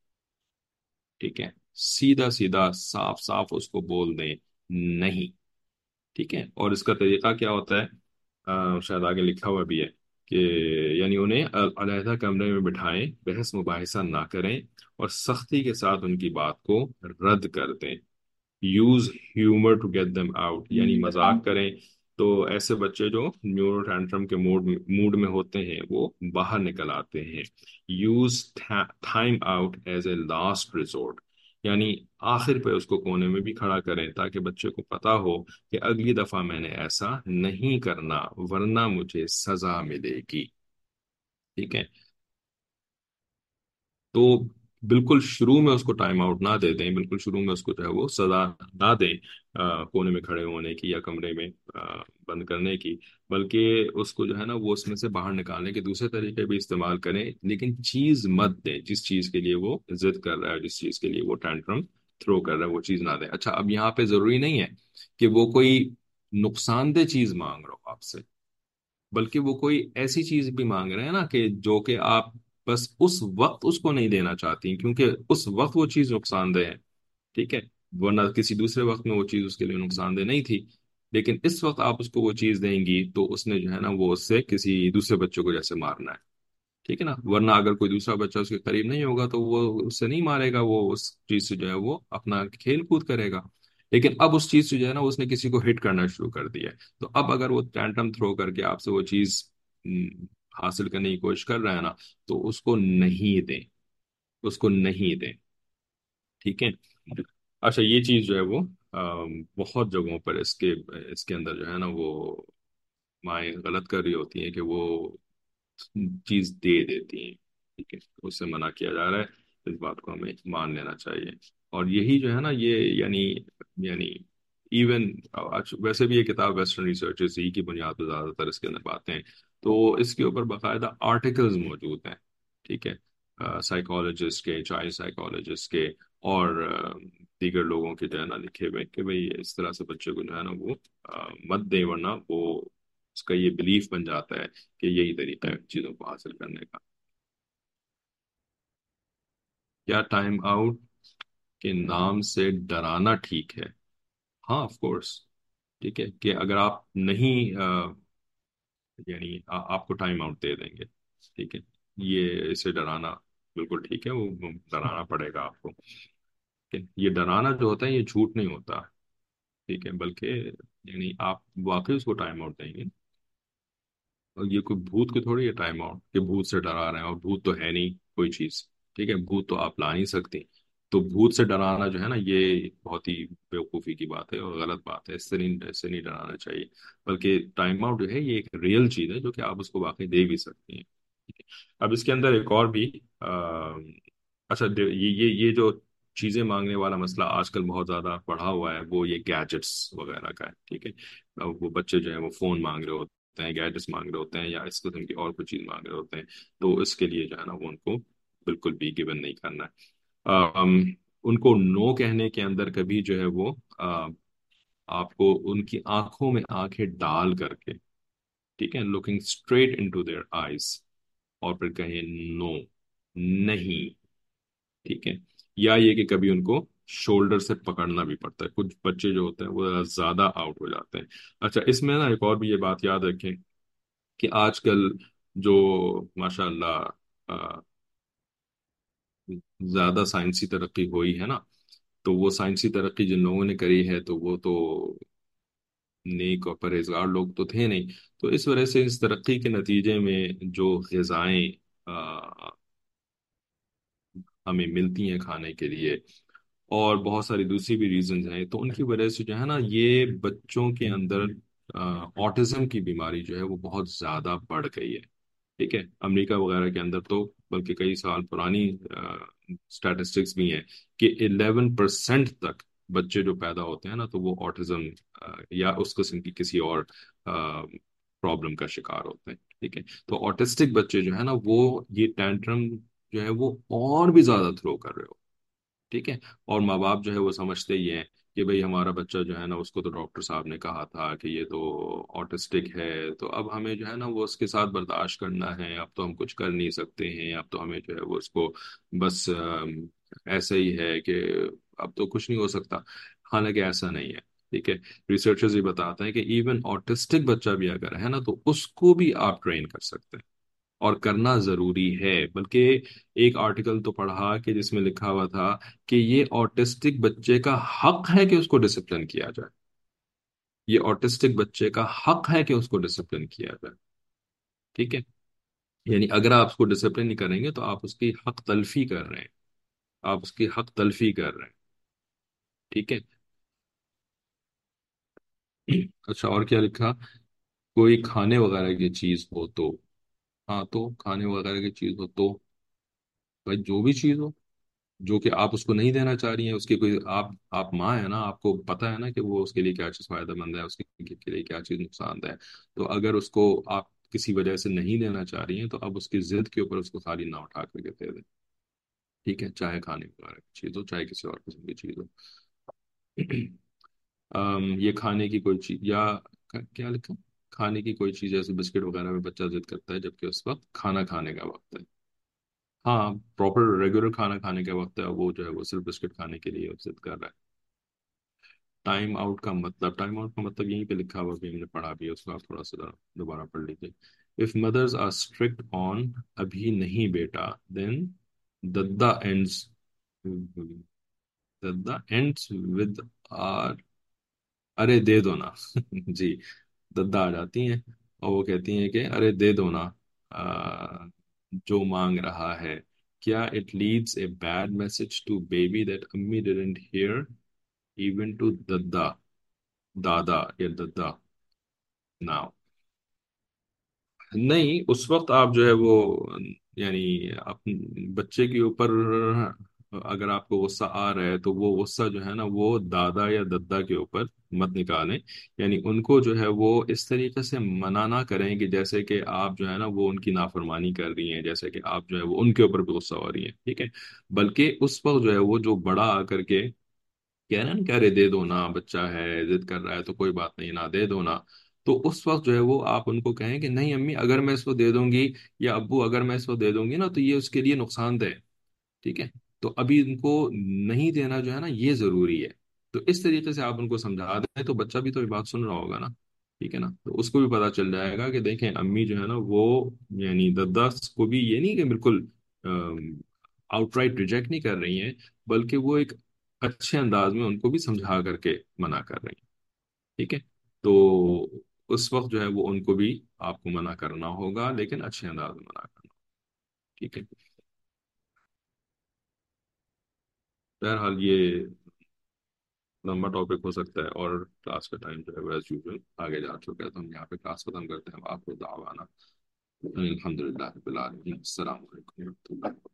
ٹھیک ہے. سیدھا سیدھا صاف صاف اس کو بول دیں نہیں. ٹھیک ہے. اور اس کا طریقہ کیا ہوتا ہے؟ آ، شاید آگے لکھا ہوا بھی ہے کہ یعنی انہیں علیحدہ کمرے میں بٹھائیں، بحث مباحثہ نہ کریں اور سختی کے ساتھ ان کی بات کو رد کر دیں. Use humour to get them out, یعنی مذاق کریں. تو ایسے بچے جو نیورو ٹینٹرم کے موڈ موڈ میں ہوتے ہیں وہ باہر نکل آتے ہیں. Use time out as a last resort, یعنی آخر پہ اس کو کونے میں بھی کھڑا کریں تاکہ بچے کو پتا ہو کہ اگلی دفعہ میں نے ایسا نہیں کرنا ورنہ مجھے سزا ملے گی. ٹھیک ہے. تو بالکل شروع میں اس کو ٹائم آؤٹ نہ دے دیں، بالکل شروع میں اس کو جو ہے وہ سزا نہ دیں آ، کونے میں کھڑے ہونے کی یا کمرے میں آ، بند کرنے کی، بلکہ اس کو جو ہے نا وہ اس میں سے باہر نکالنے کے دوسرے طریقے بھی استعمال کریں. لیکن چیز مت دیں جس چیز کے لیے وہ ضد کر رہا ہے، جس چیز کے لیے وہ ٹینٹرم تھرو کر رہا ہے، وہ چیز نہ دیں. اچھا، اب یہاں پہ ضروری نہیں ہے کہ وہ کوئی نقصان دہ چیز مانگ رہا ہو آپ سے، بلکہ وہ کوئی ایسی چیز بھی مانگ رہے ہیں نا کہ جو کہ آپ بس اس وقت اس کو نہیں دینا چاہتی کیونکہ اس وقت وہ چیز نقصان دہ ہے. ٹھیک ہے. ورنہ کسی دوسرے وقت میں وہ چیز اس کے لیے نقصان دہ نہیں تھی، لیکن اس وقت آپ اس کو وہ چیز دیں گی تو اس نے جو ہے نا وہ اس سے کسی دوسرے بچے کو جیسے مارنا ہے. ٹھیک ہے نا. ورنہ اگر کوئی دوسرا بچہ اس کے قریب نہیں ہوگا تو وہ اس سے نہیں مارے گا، وہ اس چیز سے جو ہے وہ اپنا کھیل کود کرے گا. لیکن اب اس چیز سے جو ہے نا اس نے کسی کو ہٹ کرنا شروع کر دیا ہے، تو اب اگر وہ ٹینٹم تھرو کر کے آپ سے وہ چیز ہم، حاصل کرنے کی کوشش کر رہا ہے نا، تو اس کو نہیں دیں، اس کو نہیں دیں. ٹھیک ہے. اچھا، یہ چیز جو ہے وہ آم، بہت جگہوں پر اس کے اس کے اندر جو ہے نا وہ مائیں غلط کر رہی ہوتی ہیں کہ وہ چیز دے دیتی ہیں. ٹھیک ہے. اس سے منع کیا جا رہا ہے، اس بات کو ہمیں مان لینا چاہیے. اور یہی جو ہے نا یہ یعنی یعنی ایون ویسے بھی یہ کتاب ویسٹرن ریسرچز ہی کی بنیاد پر زیادہ تر اس کے اندر باتیں ہیں. تو اس کے اوپر باقاعدہ آرٹیکلز موجود ہیں. ٹھیک ہے. سائیکالوجسٹ کے، چائلڈ سائیکالوجسٹ کے اور آ، دیگر لوگوں کے جو ہے نا لکھے ہوئے کہ بھئی اس طرح سے بچے کو جو ہے نا وہ آ، مت دیں ورنہ وہ اس کا یہ بلیف بن جاتا ہے کہ یہی طریقہ ہے چیزوں کو حاصل کرنے کا. کیا ٹائم آؤٹ کے نام سے ڈرانا ٹھیک ہے؟ ہاں، آف کورس. ٹھیک ہے. کہ اگر آپ نہیں آ، یعنی آ- آپ کو ٹائم آؤٹ دے دیں گے، ٹھیک ہے، یہ اسے ڈرانا بالکل ٹھیک ہے، وہ ڈرانا پڑے گا آپ کو. ٹھیک ہے؟ یہ ڈرانا جو ہوتا ہے یہ جھوٹ نہیں ہوتا. ٹھیک ہے. بلکہ یعنی آپ واقعی اس کو ٹائم آؤٹ دیں گے. اور یہ کوئی بھوت کے تھوڑی ہے ٹائم آؤٹ کہ بھوت سے ڈرا رہے ہیں، اور بھوت تو ہے نہیں کوئی چیز. ٹھیک ہے. بھوت تو آپ لا نہیں سکتے. تو بھوت سے ڈرانا جو ہے نا یہ بہت ہی بیوقوفی کی بات ہے اور غلط بات ہے. اس سے نہیں اس سے نہیں ڈرانا چاہیے. بلکہ ٹائم آؤٹ جو ہے یہ ایک ریئل چیز ہے جو کہ آپ اس کو واقعی دے بھی سکتے ہیں. ٹھیک ہے. اب اس کے اندر ایک اور بھی آ، اچھا یہ یہ یہ جو چیزیں مانگنے والا مسئلہ آج کل بہت زیادہ بڑھا ہوا ہے، وہ یہ گیجٹس وغیرہ کا ہے. ٹھیک ہے. وہ بچے جو ہیں وہ فون مانگ رہے ہوتے ہیں، گیجٹس مانگ رہے ہوتے ہیں یا اس قسم کی اور کوئی چیز مانگ رہے ہوتے ہیں. تو اس کے لیے جو ہے نا وہ ان کو بالکل بھی گیون نہیں کرنا ہے. آم، ان کو نو کہنے کے اندر کبھی جو ہے وہ آ، آپ کو ان کی آنکھوں میں آنکھیں ڈال کر کے، ٹھیک ہے، looking straight into their eyes, اور پھر کہیں نو، نہیں. ٹھیک ہے. یا یہ کہ کبھی ان کو شولڈر سے پکڑنا بھی پڑتا ہے. کچھ بچے جو ہوتے ہیں وہ ذرا زیادہ آؤٹ ہو جاتے ہیں. اچھا، اس میں نا ایک اور بھی یہ بات یاد رکھیں کہ آج کل جو ماشاء اللہ آ، زیادہ سائنسی ترقی ہوئی ہے نا، تو وہ سائنسی ترقی جن لوگوں نے کری ہے تو وہ تو نیک اور پرہیزگار لوگ تو تھے نہیں. تو اس وجہ سے اس ترقی کے نتیجے میں جو غذائیں آ، ہمیں ملتی ہیں کھانے کے لیے، اور بہت ساری دوسری بھی ریزنز ہیں، تو ان کی وجہ سے جو ہے نا یہ بچوں کے اندر آٹزم کی بیماری جو ہے وہ بہت زیادہ بڑھ گئی ہے. ٹھیک ہے. امریکہ وغیرہ کے اندر تو بلکہ کئی سال پرانی اسٹیٹسٹکس بھی ہیں کہ الیون پرسینٹ تک بچے جو پیدا ہوتے ہیں نا تو وہ آٹزم یا اس قسم کی کسی اور پرابلم کا شکار ہوتے ہیں. ٹھیک ہے. تو آٹسٹک بچے جو ہے نا وہ یہ ٹینٹرم جو ہے وہ اور بھی زیادہ تھرو کر رہے ہو. ٹھیک ہے. اور ماں باپ جو ہے وہ سمجھتے ہی ہیں کہ بھئی ہمارا بچہ جو ہے نا اس کو تو ڈاکٹر صاحب نے کہا تھا کہ یہ تو آٹسٹک ہے، تو اب ہمیں جو ہے نا وہ اس کے ساتھ برداشت کرنا ہے، اب تو ہم کچھ کر نہیں سکتے ہیں، اب تو ہمیں جو ہے وہ اس کو بس ام، ایسا ہی ہے کہ اب تو کچھ نہیں ہو سکتا. حالانکہ ایسا نہیں ہے. ٹھیک ہے، ریسرچرز یہ بتاتے ہیں کہ ایون آٹسٹک بچہ بھی اگر ہے نا تو اس کو بھی آپ ٹرین کر سکتے ہیں، اور کرنا ضروری ہے، بلکہ ایک آرٹیکل تو پڑھا کہ جس میں لکھا ہوا تھا کہ یہ آٹسٹک بچے کا حق ہے کہ اس کو ڈسپلن کیا جائے، یہ آٹسٹک بچے کا حق ہے کہ اس کو ڈسپلن کیا جائے، ٹھیک ہے، یعنی اگر آپ اس کو ڈسپلن نہیں کریں گے تو آپ اس کی حق تلفی کر رہے ہیں، آپ اس کی حق تلفی کر رہے ہیں، ٹھیک ہے۔ اچھا، اور کیا لکھا؟ کوئی کھانے وغیرہ کی چیز ہو تو، ہاں تو کھانے وغیرہ کی چیز ہو تو بھائی جو بھی چیز ہو جو کہ آپ اس کو نہیں دینا چاہ رہی ہیں، اس کی کوئی آپ آپ ماں ہے نا، آپ کو پتا ہے نا کہ وہ اس کے لیے کیا چیز فائدہ مند ہے، اس کے کے لیے کیا چیز نقصان دہ ہے، تو اگر اس کو آپ کسی وجہ سے نہیں دینا چاہ رہی ہیں تو اب اس کی ضد کے اوپر اس کو ساری نہ اٹھا کر کے دے دیں، ٹھیک ہے، چاہے کھانے وغیرہ کی چیز ہو چاہے کسی اور قسم کی چیز ہو۔ ام، یہ کھانے کی کوئی چیز یا کیا لکھا؟ کھانے کی کوئی چیز جیسے بسکٹ وغیرہ میں بچہ ضد کرتا ہے جبکہ اس وقت کھانا کھانے کا وقت ہے، ہاں پراپر ریگولر کھانا کھانے کا وقت ہے، وہ جو ہے وہ صرف بسکٹ کھانے کے لیے ضد کر رہا ہے۔ ٹائم آؤٹ کا مطلب، ٹائم آؤٹ کا مطلب یہیں پہ لکھا ہوا بھی ہم نے پڑھا بھی ہے، اس کو آپ تھوڑا سا دوبارہ پڑھ لیجیے۔ If mothers are strict on ابھی نہیں بیٹا then dada ends dada ends with آر ارے دے دو نا جی، ددا آ جاتی ہیں اور وہ کہتی ہیں کہ ارے دے دو نا، آ، جو مانگ رہا ہے، کیا it leads a bad message to baby that ammi didn't hear even to dada, دادا یا ددا ناؤ؟ نہیں، اس وقت آپ جو ہے وہ یعنی اپنے بچے کے اوپر اگر آپ کو غصہ آ رہا ہے تو وہ غصہ جو ہے نا وہ دادا یا ددا کے اوپر مت نکالیں، یعنی ان کو جو ہے وہ اس طریقے سے منع نہ کریں کہ جیسے کہ آپ جو ہے نا وہ ان کی نافرمانی کر رہی ہیں، جیسے کہ آپ جو ہے وہ ان کے اوپر بھی غصہ ہو رہی ہیں، ٹھیک ہے، بلکہ اس وقت جو ہے وہ جو بڑا آ کر کے کہہ رہے ہیں نا، کہہ رہے دے دو نا، بچہ ہے ضد کر رہا ہے تو کوئی بات نہیں نا، دے دو نا، تو اس وقت جو ہے وہ آپ ان کو کہیں کہ نہیں امی اگر میں اس کو دے دوں گی، یا ابو اگر میں اس کو دے دوں گی نا تو یہ اس کے لیے نقصان دہ ہے، ٹھیک ہے، تو ابھی ان کو نہیں دینا جو ہے نا یہ ضروری ہے، تو اس طریقے سے آپ ان کو سمجھا دیں تو بچہ بھی تو یہ بات سن رہا ہوگا نا، ٹھیک ہے نا، تو اس کو بھی پتا چل جائے گا کہ دیکھیں امی جو ہے نا وہ یعنی ددا کو بھی یہ نہیں کہ بالکل آؤٹ رائٹ ریجیکٹ نہیں کر رہی ہیں، بلکہ وہ ایک اچھے انداز میں ان کو بھی سمجھا کر کے منع کر رہی ہیں، ٹھیک ہے، تو اس وقت جو ہے وہ ان کو بھی آپ کو منع کرنا ہوگا، لیکن اچھے انداز میں منع کرنا، ٹھیک ہے۔ بہرحال یہ لمبا ٹاپک ہو سکتا ہے، اور کلاس کا ٹائم جو ہے ایز یوزول آگے جا چکا ہے، تو ہم یہاں پہ کلاس ختم کرتے ہیں، آپ کو دعوانا الحمد للہ رب العالمین، السلام علیکم و رحمۃ اللہ۔